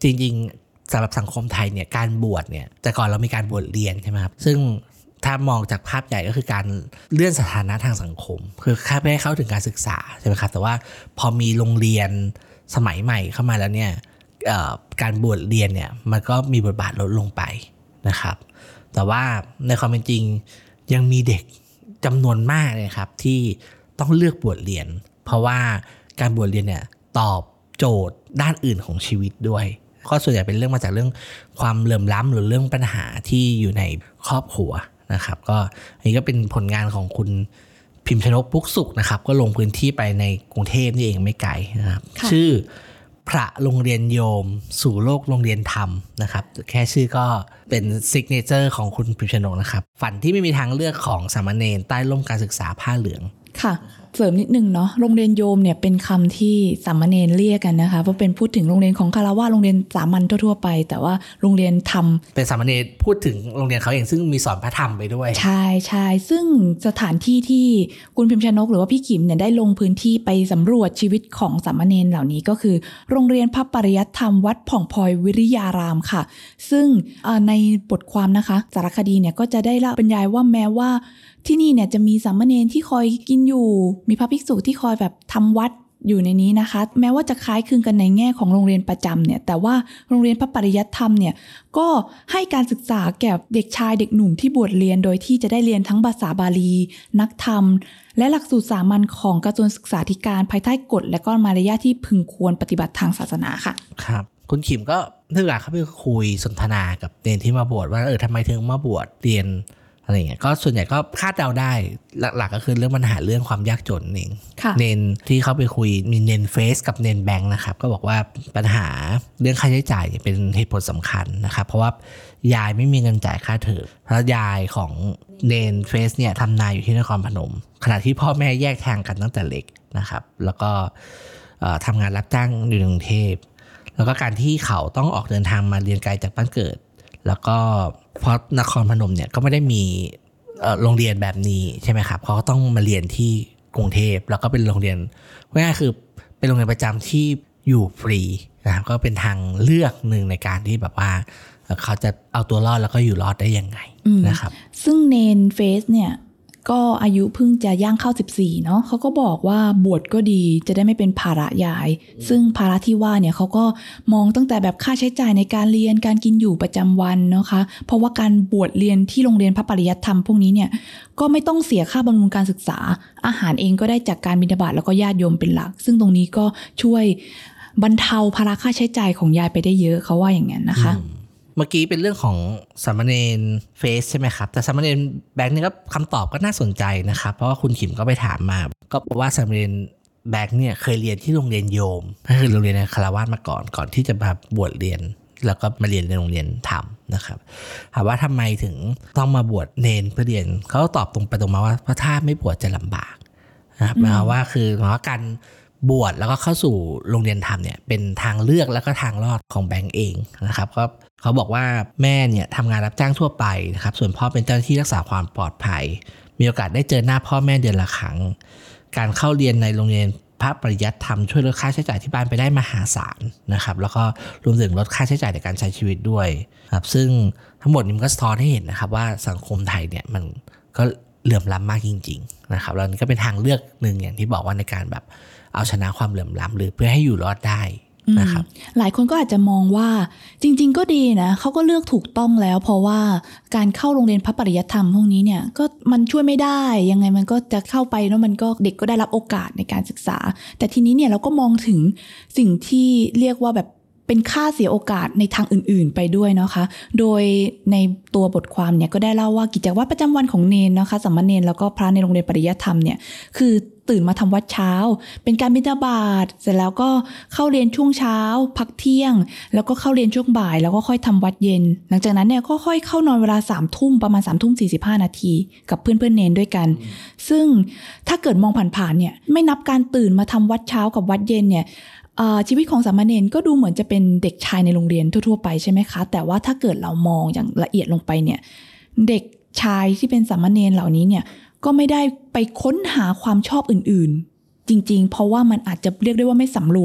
จริงๆสำหรับสังคมไทยเนี่ยการบวชเนี่ยแต่ก่อนเรามีการบวชเรียนใช่ไหมครับซึ่งถ้ามองจากภาพใหญ่ก็คือการเลื่อนสถานะทางสังคมคือแค่ไม่ให้เข้าถึงการศึกษาใช่ไหมครับแต่ว่าพอมีโรงเรียนสมัยใหม่เข้ามาแล้วเนี่ยการบวชเรียนเนี่ยมันก็มีบทบาทลดลงไปนะครับแต่ว่าในความเป็นจริงยังมีเด็กจำนวนมากเลยครับที่ต้องเลือกบวชเรียนเพราะว่าการบวชเรียนเนี่ยตอบโจทย์ด้านอื่นของชีวิตด้วยข้อส่วนใหญ่เป็นเรื่องมาจากเรื่องความเหลื่อมล้ำหรือเรื่องปัญหาที่อยู่ในครอบครัวนะครับก็อันนี้ก็เป็นผลงานของคุณพิมพ์ชนกพุกสุขนะครับก็ลงพื้นที่ไปในกรุงเทพนี่เองไม่ไกลนะครับชื่อพระโรงเรียนโยมสู่โลกโรงเรียนธรรมนะครับแค่ชื่อก็เป็นซิกเนเจอร์ของคุณพิมพ์ชนกนะครับฝันที่ไม่มีทางเลือกของสามเณรใต้ร่มการศึกษาผ้าเหลืองค่ะเสริมนิดนึงเนาะโรงเรียนโยมเนี่ยเป็นคำที่สามเณรเรียกกันนะคะเพราะเป็นพูดถึงโรงเรียนของคฤหัสถ์โรงเรียนสามัญทั่วๆไปแต่ว่าโรงเรียนธรรมเป็นสามเณรพูดถึงโรงเรียนเขาเองซึ่งมีสอนพระธรรมไปด้วยใช่ใช่ซึ่งสถานที่ที่คุณพิมพ์ชนกหรือว่าพี่ขิมเนี่ยได้ลงพื้นที่ไปสำรวจชีวิตของสามเณรเหล่านี้ก็คือโรงเรียนพระปริยัติธรรมวัดผ่องพลอยวิริยารามค่ะซึ่งในบทความนะคะสารคดีเนี่ยก็จะได้บรรยายว่าแม้ว่าที่นี่เนี่ยจะมีสามเณรที่คอยกินอยู่มีพระภิกษุที่คอยแบบทำวัดอยู่ในนี้นะคะแม้ว่าจะคล้ายคลึงกันในแง่ของโรงเรียนประจำเนี่ยแต่ว่าโรงเรียนพระปริยัติธรรมเนี่ยก็ให้การศึกษาแก่เด็กชายเด็กหนุ่มที่บวชเรียนโดยที่จะได้เรียนทั้งภาษาบาลีนักธรรมและหลักสูตรสามัญของกระทรวงศึกษาธิการภายใต้กฎและก็มารยาทที่พึงควรปฏิบัติทางศาสนาค่ะครับคุณขิมก็นึกอยากเข้าไปคุยสนทนากับเนรที่มาบวชว่าเออทำไมถึงมาบวชเรียนอะไรเงี้ยก็ส่วนใหญ่ก็คาดเดาได้หลักๆก็คือเรื่องปัญหาเรื่องความยากจนเองเนนที่เข้าไปคุยมีเนนเฟสกับเนนแบงค์นะครับก็บอกว่าปัญหาเรื่องค่าใช้จ่ายเป็นเหตุผลสำคัญนะครับเพราะว่ายายไม่มีเงินจ่ายค่าเทอมเพราะยายของเนนเฟสเนี่ยทำนาอยู่ที่นครพนมขณะที่พ่อแม่แยกทางกันตั้งแต่เล็กนะครับแล้วก็ทำงานรับจ้างอยู่ในกรุงเทพแล้วก็การที่เขาต้องออกเดินทางมาเรียนไกลจากบ้านเกิดแล้วก็เพราะนครพนมเนี่ยก็ไม่ได้มีโรงเรียนแบบนี้ใช่ไหมครับเขาก็ต้องมาเรียนที่กรุงเทพแล้วก็เป็นโรงเรียนง่ายๆคือเป็นโรงเรียนประจำที่อยู่ฟรีนะครับก็เป็นทางเลือกหนึ่งในการที่แบบว่าเขาจะเอาตัวรอดแล้วก็อยู่รอดได้ยังไงนะครับซึ่งเนนเฟสเนี่ยก็อายุเพิ่งจะย่างเข้าสิบสี่เนาะเขาก็บอกว่าบวชก็ดีจะได้ไม่เป็นภาระยายซึ่งภาระที่ว่าเนี่ยเขาก็มองตั้งแต่แบบค่าใช้จ่ายในการเรียนการกินอยู่ประจำวันนะคะเพราะว่าการบวชเรียนที่โรงเรียนพระปริยัติธรรมพวกนี้เนี่ยก็ไม่ต้องเสียค่าบำรุงการศึกษาอาหารเองก็ได้จากการบิณฑบาตแล้วก็ญาติโยมเป็นหลักซึ่งตรงนี้ก็ช่วยบรรเทาภาระค่าใช้จ่ายของยายไปได้เยอะเขาว่าอย่างนั้นนะคะเมื่อกี้เป็นเรื่องของสามเณรเฟสใช่ไหมครับแต่สามเณรแบงค์นี่ก็คำตอบก็น่าสนใจนะครับเพราะว่าคุณขิมก็ไปถามมาก็บอกว่าสามเณรแบงค์เนี่ยเคยเรียนที่โรงเรียนโยมก็คือโรงเรียนในคฤหัสถ์มาก่อนก่อนที่จะมาบวชเรียนแล้วก็มาเรียนในโรงเรียนธรรมนะครับถามว่าทำไมถึงต้องมาบวชเนรเพื่อเรียนเขาตอบตรงไปตรงมาว่าเพราะถ้าไม่บวชจะลำบากนะครับหมายความว่าคือหมายว่าการบวชแล้วก็เข้าสู่โรงเรียนธรรมเนี่ยเป็นทางเลือกแล้วก็ทางรอดของแบงก์เองนะครับก็เขาบอกว่าแม่เนี่ยทำงานรับจ้างทั่วไปนะครับส่วนพ่อเป็นเจ้าหน้าที่รักษาความปลอดภัยมีโอกาสได้เจอหน้าพ่อแม่เดือนละครั้งการเข้าเรียนในโรงเรียนพระปริยัติธรรมช่วยลดค่าใช้จ่ายที่บ้านไปได้มหาศาลนะครับแล้วก็รวมถึงลดค่าใช้จ่ายในการใช้ชีวิตด้วยครับซึ่งทั้งหมดนี้มันก็สะท้อนให้เห็นนะครับว่าสังคมไทยเนี่ยมันก็เหลื่อมล้ำมากจริงๆนะครับแล้วนี่ก็เป็นทางเลือกหนึ่งอย่างที่บอกว่าในการแบบเอาชนะความเหลื่อมล้ำหรือเพื่อให้อยู่รอดได้นะครับหลายคนก็อาจจะมองว่าจริงๆก็ดีนะเขาก็เลือกถูกต้องแล้วเพราะว่าการเข้าโรงเรียนพระปริยัติธรรมพวกนี้เนี่ยก็มันช่วยไม่ได้ยังไงมันก็จะเข้าไปแล้วมันก็เด็กก็ได้รับโอกาสในการศึกษาแต่ทีนี้เนี่ยเราก็มองถึงสิ่งที่เรียกว่าแบบเป็นค่าเสียโอกาสในทางอื่นๆไปด้วยนะคะโดยในตัวบทความเนี่ยก็ได้เล่าว่ากิจวัตรประจำวันของเนรนะคะสามเณรแล้วก็พระในโรงเรียนปริยัติธรรมเนี่ยคือตื่นมาทำวัดเช้าเป็นการบิณฑบาตเสร็จแล้วก็เข้าเรียนช่วงเช้าพักเที่ยงแล้วก็เข้าเรียนช่วงบ่ายแล้วก็ค่อยทำวัดเย็นหลังจากนั้นเนี่ยก็ค่อยเข้านอนเวลาสามทุ่มประมาณสามทุ่มสี่สิบห้านาทีกับเพื่อนเพื่อนเนรด้วยกันซึ่งถ้าเกิดมองผ่านๆเนี่ยไม่นับการตื่นมาทำวัดเช้ากับวัดเย็นเนี่ยชีวิตของสามเณรก็ดูเหมือนจะเป็นเด็กชายในโรงเรียนทั่วๆไปใช่ไหมคะแต่ว่าถ้าเกิดเรามองอย่างละเอียดลงไปเนี่ยเด็กชายที่เป็นสามเณรเหล่านี้เนี่ยก็ไม่ได้ไปค้นหาความชอบอื่นๆจริงๆเพราะว่ามันอาจจะเรียกได้ว่าไม่สำรวม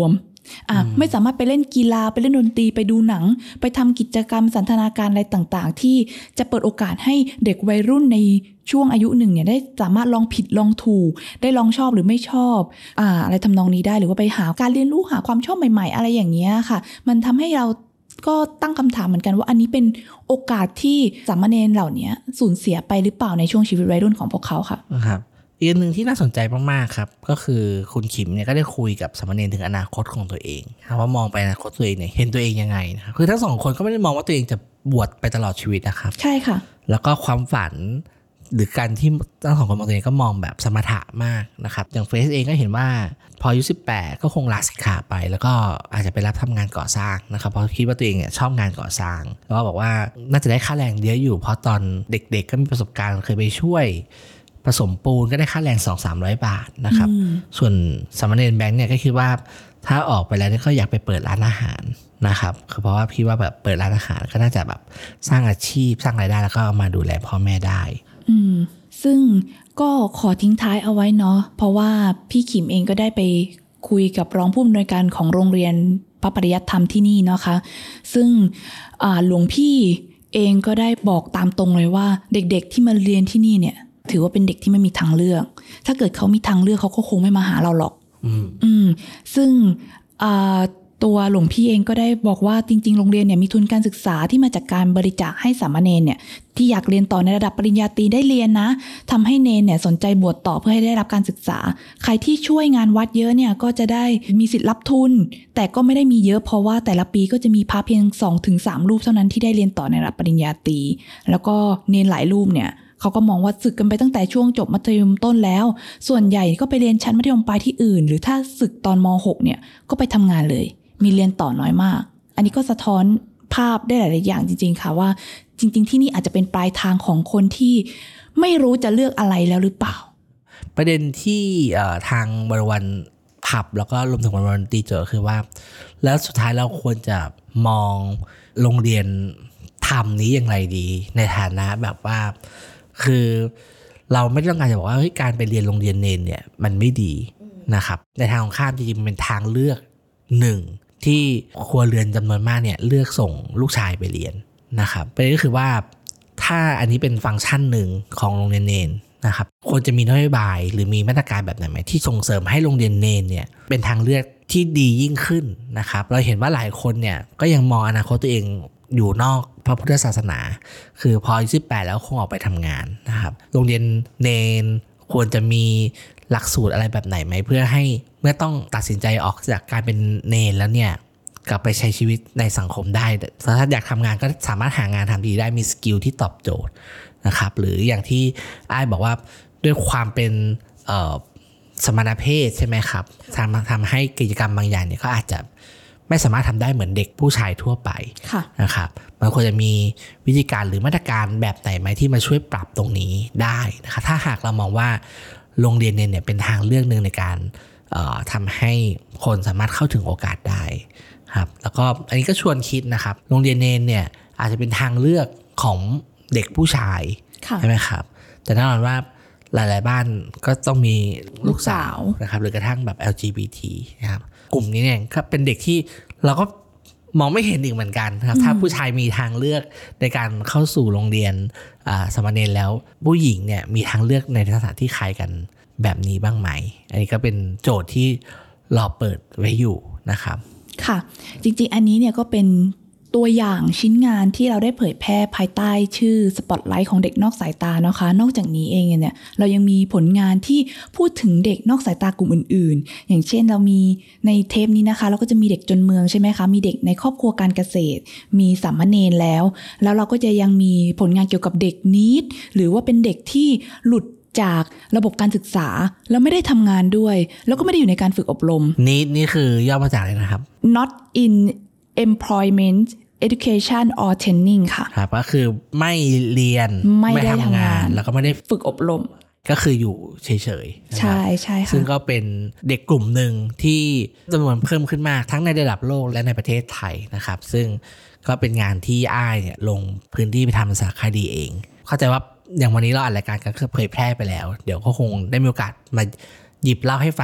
อ่ะไม่สามารถไปเล่นกีฬาไปเล่นดนตรีไปดูหนังไปทำกิจกรรมสันทนาการอะไรต่างๆที่จะเปิดโอกาสให้เด็กวัยรุ่นในช่วงอายุหนึ่งเนี่ยได้สามารถลองผิดลองถูกได้ลองชอบหรือไม่ชอบอ่าอะไรทำนองนี้ได้หรือว่าไปหาการเรียนรู้หาความชอบใหม่ๆอะไรอย่างเงี้ยค่ะมันทำให้เราก็ตั้งคำถามเหมือนกันว่าอันนี้เป็นโอกาสที่สามเณรเหล่านี้สูญเสียไปหรือเปล่าในช่วงชีวิตวัยรุ่นของพวกเขาค่ะครับอีกอันหนึ่งที่น่าสนใจมากๆครับก็คือคุณขิมเนี่ยก็ได้คุยกับสามเณรถึงอนาคตของตัวเองว่ามองไปอนาคตตัวเองเนี่ยเห็นตัวเองยังไงนะครับคือทั้งสองคนก็ไม่ได้มองว่าตัวเองจะบวชไปตลอดชีวิตนะครับใช่ค่ะแล้วก็ความฝันหรือการที่ทั้งสองคนมองตัวเองก็มองแบบสมถะมากนะครับอย่างเฟซเองก็เห็นว่าพออายุสิบแปดก็คงลาสิกขาไปแล้วก็อาจจะไปรับทำงานก่อสร้างนะครับเพราะคิดว่าตัวเองเนี่ยชอบงานก่อสร้างแล้วก็บอกว่าน่าจะได้ค่าแรงเยอะอยู่เพราะตอนเด็กๆก็มีประสบการณ์เคยไปช่วยผสมปูนก็ได้ค่าแรง สองถึงสามร้อย บาทนะครับส่วนสามเณรแบงค์เนี่ยก็คิดว่าถ้าออกไปแล้วก็อยากไปเปิดร้านอาหารนะครับเพราะว่าพี่ว่าแบบเปิดร้านอาหารก็น่าจะแบบสร้างอาชีพสร้างรายได้แล้วก็เอามาดูแลพ่อแม่ได้อืมซึ่งก็ขอทิ้งท้ายเอาไว้เนาะเพราะว่าพี่ขิมเองก็ได้ไปคุยกับรองผู้อำนวยการของโรงเรียนพระปริยัติธรรมที่นี่เนาะค่ะซึ่งหลวงพี่เองก็ได้บอกตามตรงเลยว่าเด็กๆที่มาเรียนที่นี่เนี่ยถือว่าเป็นเด็กที่ไม่มีทางเลือกถ้าเกิดเขามีทางเลือกเขาก็คงไม่มาหาเราหรอกอืมอืมซึ่งตัวหลวงพี่เองก็ได้บอกว่าจริงๆโรงเรียนเนี่ยมีทุนการศึกษาที่มาจากการบริจาคให้สามเณรเนี่ยที่อยากเรียนต่อในระดับปริญญาตรีได้เรียนนะทำให้เนรเนี่ยสนใจบวชต่อเพื่อให้ได้รับการศึกษาใครที่ช่วยงานวัดเยอะเนี่ยก็จะได้มีสิทธิ์รับทุนแต่ก็ไม่ได้มีเยอะเพราะว่าแต่ละปีก็จะมีพระเพียง สองถึงสาม รูปเท่านั้นที่ได้เรียนต่อในระดับปริญญาตรีแล้วก็เนรหลายรูปเนี่ยเขาก็มองว่าศึกกันไปตั้งแต่ช่วงจบมัธยมต้นแล้วส่วนใหญ่ก็ไปเรียนชั้นมัธยมปลายที่อื่นหรือถ้าศึกตอนม.หก เนี่ยก็ไปทำงานเลยมีเรียนต่อน้อยมากอันนี้ก็สะท้อนภาพได้หลายๆอย่างจริงๆค่ะว่าจริงๆที่นี่อาจจะเป็นปลายทางของคนที่ไม่รู้จะเลือกอะไรแล้วหรือเปล่าประเด็นที่ทางบริวารผับแล้วก็รวมถึงบริวารตีเจอคือว่าแล้วสุดท้ายเราควรจะมองโรงเรียนทำนี้อย่างไรดีในฐานะแบบว่าคือเราไม่ต้องการจะบอกว่าเฮ้ยการไปเรียนโรงเรียนเนรเนี่ยมันไม่ดีนะครับในทางของข้ามจริงๆมันเป็นทางเลือกหนึ่งที่ครัวเรือนจำนวนมากเนี่ยเลือกส่งลูกชายไปเรียนนะครับประเด็นก็คือว่าถ้าอันนี้เป็นฟังก์ชันหนึ่งของโรงเรียนเนรนะครับควรจะมีนโยบายหรือมีมาตรการแบบไหนไหมที่ส่งเสริมให้โรงเรียนเนรเนี่ยเป็นทางเลือกที่ดียิ่งขึ้นนะครับเราเห็นว่าหลายคนเนี่ยก็ยังมองอนาคตตัวเองอยู่นอกพระพุทธศาสนาคือพออายุสิบแปดแล้วคงออกไปทำงานนะครับโรงเรียนเนรควรจะมีหลักสูตรอะไรแบบไหนไหมเพื่อให้เมื่อต้องตัดสินใจออกจากการเป็นเนรแล้วเนี่ยกลับไปใช้ชีวิตในสังคมได้ถ้าอยากทำงานก็สามารถหางานทำดีได้มีสกิลที่ตอบโจทย์นะครับหรืออย่างที่อ้ายบอกว่าด้วยความเป็นสมณเพศใช่ไหมครับทำทำให้กิจกรรมบางอย่างเนี่ยก็อาจจะไม่สามารถทำได้เหมือนเด็กผู้ชายทั่วไปนะครับมันควรจะมีวิธีการหรือมาตรการแบบไหนไหมที่มาช่วยปรับตรงนี้ได้นะครับถ้าหากเรามองว่าโรงเรียนเนี่ยเป็นทางเลือกหนึ่งในการทำให้คนสามารถเข้าถึงโอกาสได้ครับแล้วก็อันนี้ก็ชวนคิดนะครับโรงเรียนเนรเนี่ยอาจจะเป็นทางเลือกของเด็กผู้ชายใช่ไหมครับแต่แน่นอนว่าหลายๆบ้านก็ต้องมีลูกสาวนะครับหรือกระทั่งแบบ แอล จี บี ที นะครับกลุ่มนี้เนี่ยก็เป็นเด็กที่เราก็มองไม่เห็นอีกเหมือนกันครับถ้าผู้ชายมีทางเลือกในการเข้าสู่โรงเรียนสามเณรแล้วผู้หญิงเนี่ยมีทางเลือกในสถานที่คล้ายกันแบบนี้บ้างไหมอันนี้ก็เป็นโจทย์ที่รอเปิดไว้อยู่นะครับค่ะจริงๆอันนี้เนี่ยก็เป็นตัวอย่างชิ้นงานที่เราได้เผยแพร่ภายใต้ชื่อสปอตไลท์ของเด็กนอกสายตานะคะนอกจากนี้เองเนี่ยเรายังมีผลงานที่พูดถึงเด็กนอกสายตากลุ่มอื่นๆอย่างเช่นเรามีในเทปนี้นะคะเราก็จะมีเด็กจนเมืองใช่ไหมคะมีเด็กในครอบครัวการเกษตรมีสามเณรแล้วแล้วเราก็จะยังมีผลงานเกี่ยวกับเด็กนีดหรือว่าเป็นเด็กที่หลุดจากระบบการศึกษาแล้วไม่ได้ทำงานด้วยแล้วก็ไม่ได้อยู่ในการฝึกอบรมนี่นี่คือย่อมาจากอะไรนะครับ not in employment education or training ค่ะครับก็คือไม่เรียนไม่ได้ทำงานแล้วก็ไม่ได้ฝึกอบรมก็คืออยู่เฉยๆใช่ใช่ค่ะซึ่งก็เป็นเด็กกลุ่มหนึ่งที่จำนวนเพิ่มขึ้นมากทั้งในระดับโลกและในประเทศไทยนะครับซึ่งก็เป็นงานที่อ้ายเนี่ยลงพื้นที่ไปทำสารคดีเองเข้าใจว่าอย่างวันนี้เราอัดรายการก็เผยแพร่ไปแล้วเดี๋ยวก็คงได้มีโอกาสมาหยิบเล่าให้ฟัง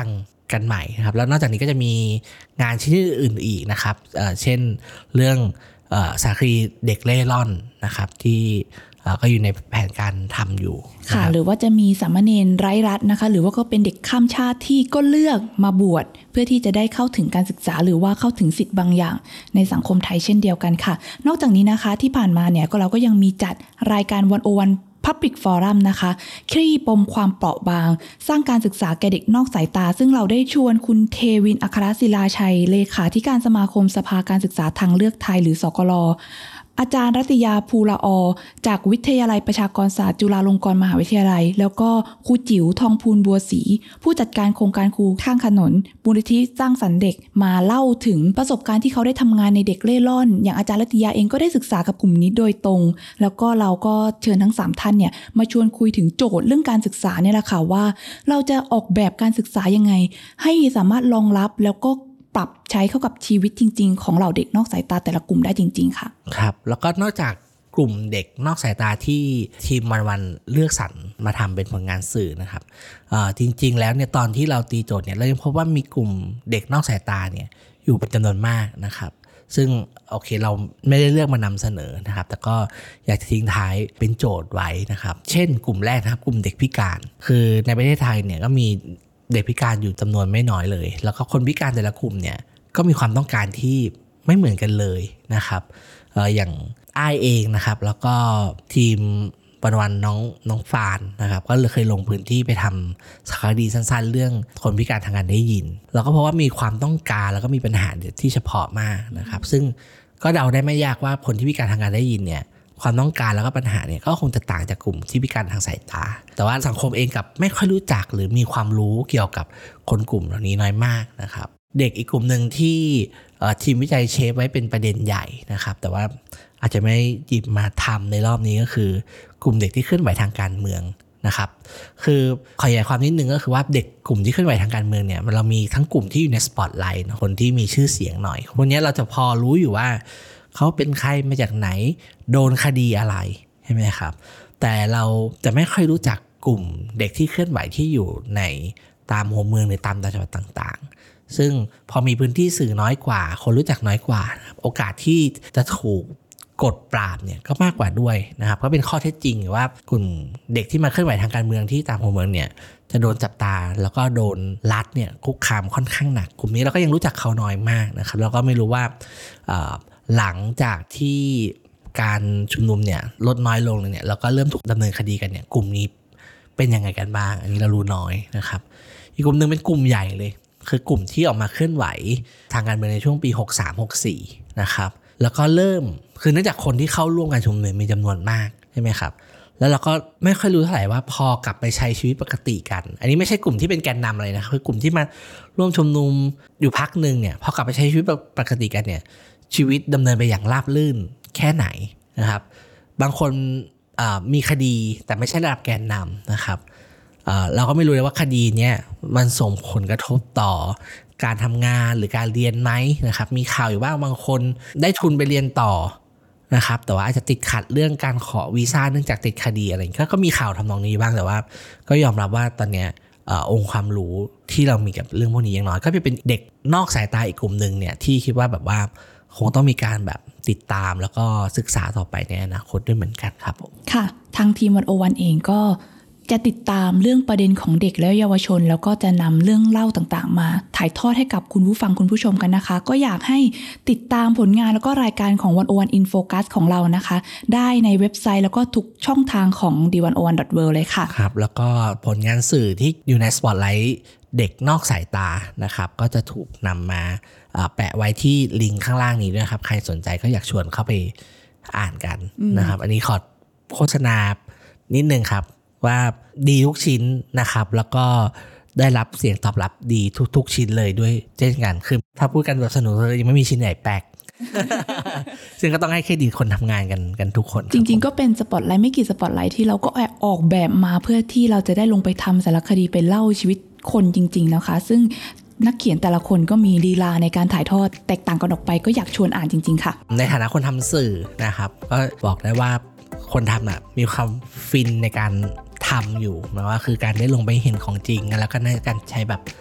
กันใหม่นะครับแล้วนอกจากนี้ก็จะมีงานชิ้นอื่นๆอีกนะครับเอ่อเช่นเรื่องเอ่อสารคดีเด็กเล่ร่อนนะครับที่ก็อยู่ในแผนการทำอยู่ค่ะหรือว่าจะมีสามเณรไร้รัฐนะคะหรือว่าก็เป็นเด็กข้ามชาติที่ก็เลือกมาบวชเพื่อที่จะได้เข้าถึงการศึกษาหรือว่าเข้าถึงสิทธิ์บางอย่างในสังคมไทยเช่นเดียวกันค่ะนอกจากนี้นะคะที่ผ่านมาเนี่ยก็เราก็ยังมีจัดรายการหนึ่งศูนย์หนึ่ง Public Forum นะคะคลี่ปมความเปราะบางสร้างการศึกษาแก่เด็กนอกสายตาซึ่งเราได้ชวนคุณเทวินอัครศิลาชัยเลขาธิการสมาคมสภาการศึกษาทางเลือกไทยหรือสกล.อาจารย์รัตยาภูละอจากวิทยาลัยประชากรศาสตร์จุฬาลงกรณ์มหาวิทยาลัยแล้วก็ครูจิ๋วทองพูนบัวศรีผู้จัดการโครงการครูข้างถนนมูลนิธิสร้างสรรค์เด็กมาเล่าถึงประสบการณ์ที่เขาได้ทำงานในเด็กเล่ร่อนอย่างอาจารย์รัตยาเองก็ได้ศึกษากับกลุ่มนี้โดยตรงแล้วก็เราก็เชิญทั้งสามท่านเนี่ยมาชวนคุยถึงโจทย์เรื่องการศึกษาเนี่ยแหละค่ะว่าเราจะออกแบบการศึกษายังไงให้สามารถรองรับแล้วก็ปรับใช้เข้ากับชีวิตจริงๆของเหล่าเด็กนอกสายตาแต่ละกลุ่มได้จริงๆค่ะครับแล้วก็นอกจากกลุ่มเด็กนอกสายตาที่ทีมวันวันเลือกสรรมาทำเป็นผลงานสื่อนะครับจริงๆแล้วเนี่ยตอนที่เราตีโจทย์เนี่ยเรายังพบว่ามีกลุ่มเด็กนอกสายตาเนี่ยอยู่เป็นจำนวนมากนะครับซึ่งโอเคเราไม่ได้เลือกมานำเสนอนะครับแต่ก็อยากจะทิ้งท้ายเป็นโจทย์ไว้นะครับเช่นกลุ่มแรกนะครับกลุ่มเด็กพิการคือในประเทศไทยเนี่ยก็มีเด็กพิการอยู่จำนวนไม่น้อยเลยแล้วก็คนพิการแต่ละกลุ่มเนี่ยก็มีความต้องการที่ไม่เหมือนกันเลยนะครับเอ่ออย่างอ้ายเองนะครับแล้วก็ทีมวันวันน้องน้องฟานนะครับก็เลยเคยลงพื้นที่ไปทำสารคดีสั้นๆเรื่องคนพิการทางการได้ยินแล้วก็เพราะว่ามีความต้องการแล้วก็มีปัญหาที่เฉพาะมากนะครับซึ่งก็เดาได้ไม่ยากว่าคนที่พิการทางการได้ยินเนี่ยความต้องการแล้วก็ปัญหาเนี่ยก็คงจะต่างจากกลุ่มที่พิการทางสายตาแต่ว่าสังคมเองกับไม่ค่อยรู้จักหรือมีความรู้เกี่ยวกับคนกลุ่มเหล่านี้น้อยมากนะครับเด็กอีกกลุ่มหนึ่งที่ทีมวิจัยเชฟไว้เป็นประเด็นใหญ่นะครับแต่ว่าอาจจะไม่หยิบมาทำในรอบนี้ก็คือกลุ่มเด็กที่เคลื่อนไหวทางการเมืองนะครับคือขอขยายความนิดนึงก็คือว่าเด็กกลุ่มที่เคลื่อนไหวทางการเมืองเนี่ยเรามีทั้งกลุ่มที่อยู่ในสปอตไลท์คนที่มีชื่อเสียงหน่อยคนนี้เราจะพอรู้อยู่ว่าเขาเป็นใครมาจากไหนโดนคดีอะไรใช่ไหมครับแต่เราจะไม่ค่อยรู้จักกลุ่มเด็กที่เคลื่อนไหวที่อยู่ในตามหัวเมืองในตามจังหวัดต่างๆซึ่งพอมีพื้นที่สื่อน้อยกว่าคนรู้จักน้อยกว่าโอกาสที่จะถูกกดปราบเนี่ยก็มากกว่าด้วยนะครับก็เป็นข้อเท็จจริงว่ากลุ่มเด็กที่มาเคลื่อนไหวทางการเมืองที่ตามหัวเมืองเนี่ยจะโดนจับตาแล้วก็โดนรัฐเนี่ยคุกคามค่อนข้างหนักกลุ่มนี้เราก็ยังรู้จักเขาน้อยมากนะครับแล้วก็ไม่รู้ว่าหลังจากที่การชุมนุมเนี่ยลดน้อยลงเนี่ยแล้วก็เริ่มถูกดำเนินคดีกันเนี่ยกลุ่มนี้เป็นยังไงกันบ้างอันนี้เรารู้น้อยนะครับอีกกลุ่มนึงเป็นกลุ่มใหญ่เลยคือกลุ่มที่ออกมาเคลื่อนไหวทางการเมืองในช่วงปีหกสาม หกสี่นะครับแล้วก็เริ่มคือเนื่องจากคนที่เข้าร่วมการชุมนุมมีจำนวนมากใช่ไหมครับแล้วเราก็ไม่ค่อยรู้เท่าไหร่ว่าพอกลับไปใช้ชีวิตปกติกันอันนี้ไม่ใช่กลุ่มที่เป็นแกนนำอะไรนะคือกลุ่มที่มาร่วมชุมนุมอยู่พักนึงเนี่ยพอกลับไปใช้ชีวิตปกติกันเนี่ยชีวิตดำเนินไปอย่างราบรื่นแค่ไหนนะครับบางคนมีคดีแต่ไม่ใช่ระดับแกนนำนะครับเราก็ไม่รู้เลยว่าคดีเนี้ยมันส่งผลกระทบต่อการทำงานหรือการเรียนไหมนะครับมีข่าวอยู่ว่าบางคนได้ทุนไปเรียนต่อนะครับแต่ว่าอาจจะติดขัดเรื่องการขอวีซ่าเนื่องจากติดคดีอะไรก็ก็มีข่าวทำนองนี้บ้างแต่ว่าก็ยอมรับว่าตอนเนี้ยองค์ความรู้ที่เรามีกับเรื่องพวกนี้ยังน้อยก็เป็นเด็กนอกสายตาอีกกลุ่มนึงเนี่ยที่คิดว่าแบบว่าคงต้องมีการแบบติดตามแล้วก็ศึกษาต่อไปในอนาคตด้วยเหมือนกันครับผมค่ะทางทีมหนึ่งศูนย์หนึ่งเองก็จะติดตามเรื่องประเด็นของเด็กและเยาวชนแล้วก็จะนำเรื่องเล่าต่างๆมาถ่ายทอดให้กับคุณผู้ฟังคุณผู้ชมกันนะคะก็อยากให้ติดตามผลงานแล้วก็รายการของหนึ่งศูนย์หนึ่ง In Focus ของเรานะคะได้ในเว็บไซต์แล้วก็ทุกช่องทางของ ดี หนึ่งศูนย์หนึ่ง ดอท เวิลด์ เลยค่ะครับแล้วก็ผลงานสื่อที่อยู่ในสปอตไลท์เด็กนอกสายตานะครับก็จะถูกนำมาแปะไว้ที่ลิงก์ข้างล่างนี้ด้วยครับใครสนใจก็อยากชวนเข้าไปอ่านกันนะครับอันนี้ขอโฆษณานิดนึงครับว่าดีทุกชิ้นนะครับแล้วก็ได้รับเสียงตอบรับดีทุกๆชิ้นเลยด้วยเช่นกันคือถ้าพูดกันแบบสนุกเลยยังไม่มีชิ้นไหนแปลก ซึ่งก็ต้องให้เครดิตคนทำงานกันกันทุกคนจริงๆก็เป็นสปอตไลท์ไม่กี่สปอตไลท์ที่เราก็ออกแบบมาเพื่อที่เราจะได้ลงไปทำสารคดีไปเล่าชีวิตคนจริงๆนะคะซึ่งนักเขียนแต่ละคนก็มีลีลาในการถ่ายทอดแตกต่างกันออกไปก็อยากชวนอ่านจริงๆค่ะในฐานะคนทำสื่อนะครับก็บอกได้ว่าคนทำอ่ะมีความฟินในการทำอยู่หมายว่าคือการได้ลงไปเห็นของจริงแล้วก็ในการใช้แบบ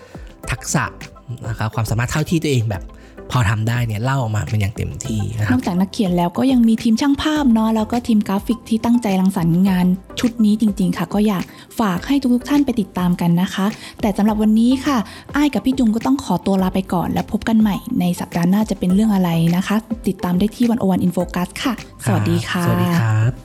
ทักษะนะครับความสามารถเท่าที่ตัวเองแบบพอทำได้เนี่ยเล่าออกมาเป็นอย่างเต็มที่นะครันบอกจากนักเขียนแล้วก็ยังมีทีมช่างภาพเนาะแล้วก็ทีมกราฟิกที่ตั้งใจรังสรรค์งานชุดนี้จริงๆค่ะก็อยากฝากให้ทุกๆท่านไปติดตามกันนะคะแต่สำหรับวันนี้ค่ะอ้ายกับพี่จุงก็ต้องขอตัวลาไปก่อนแล้วพบกันใหม่ในสัปดาห์หน้าจะเป็นเรื่องอะไรนะคะติดตามได้ที่วันโอวันอินโฟกัสค่ะสวัสดีค่ะสวัสดีครับ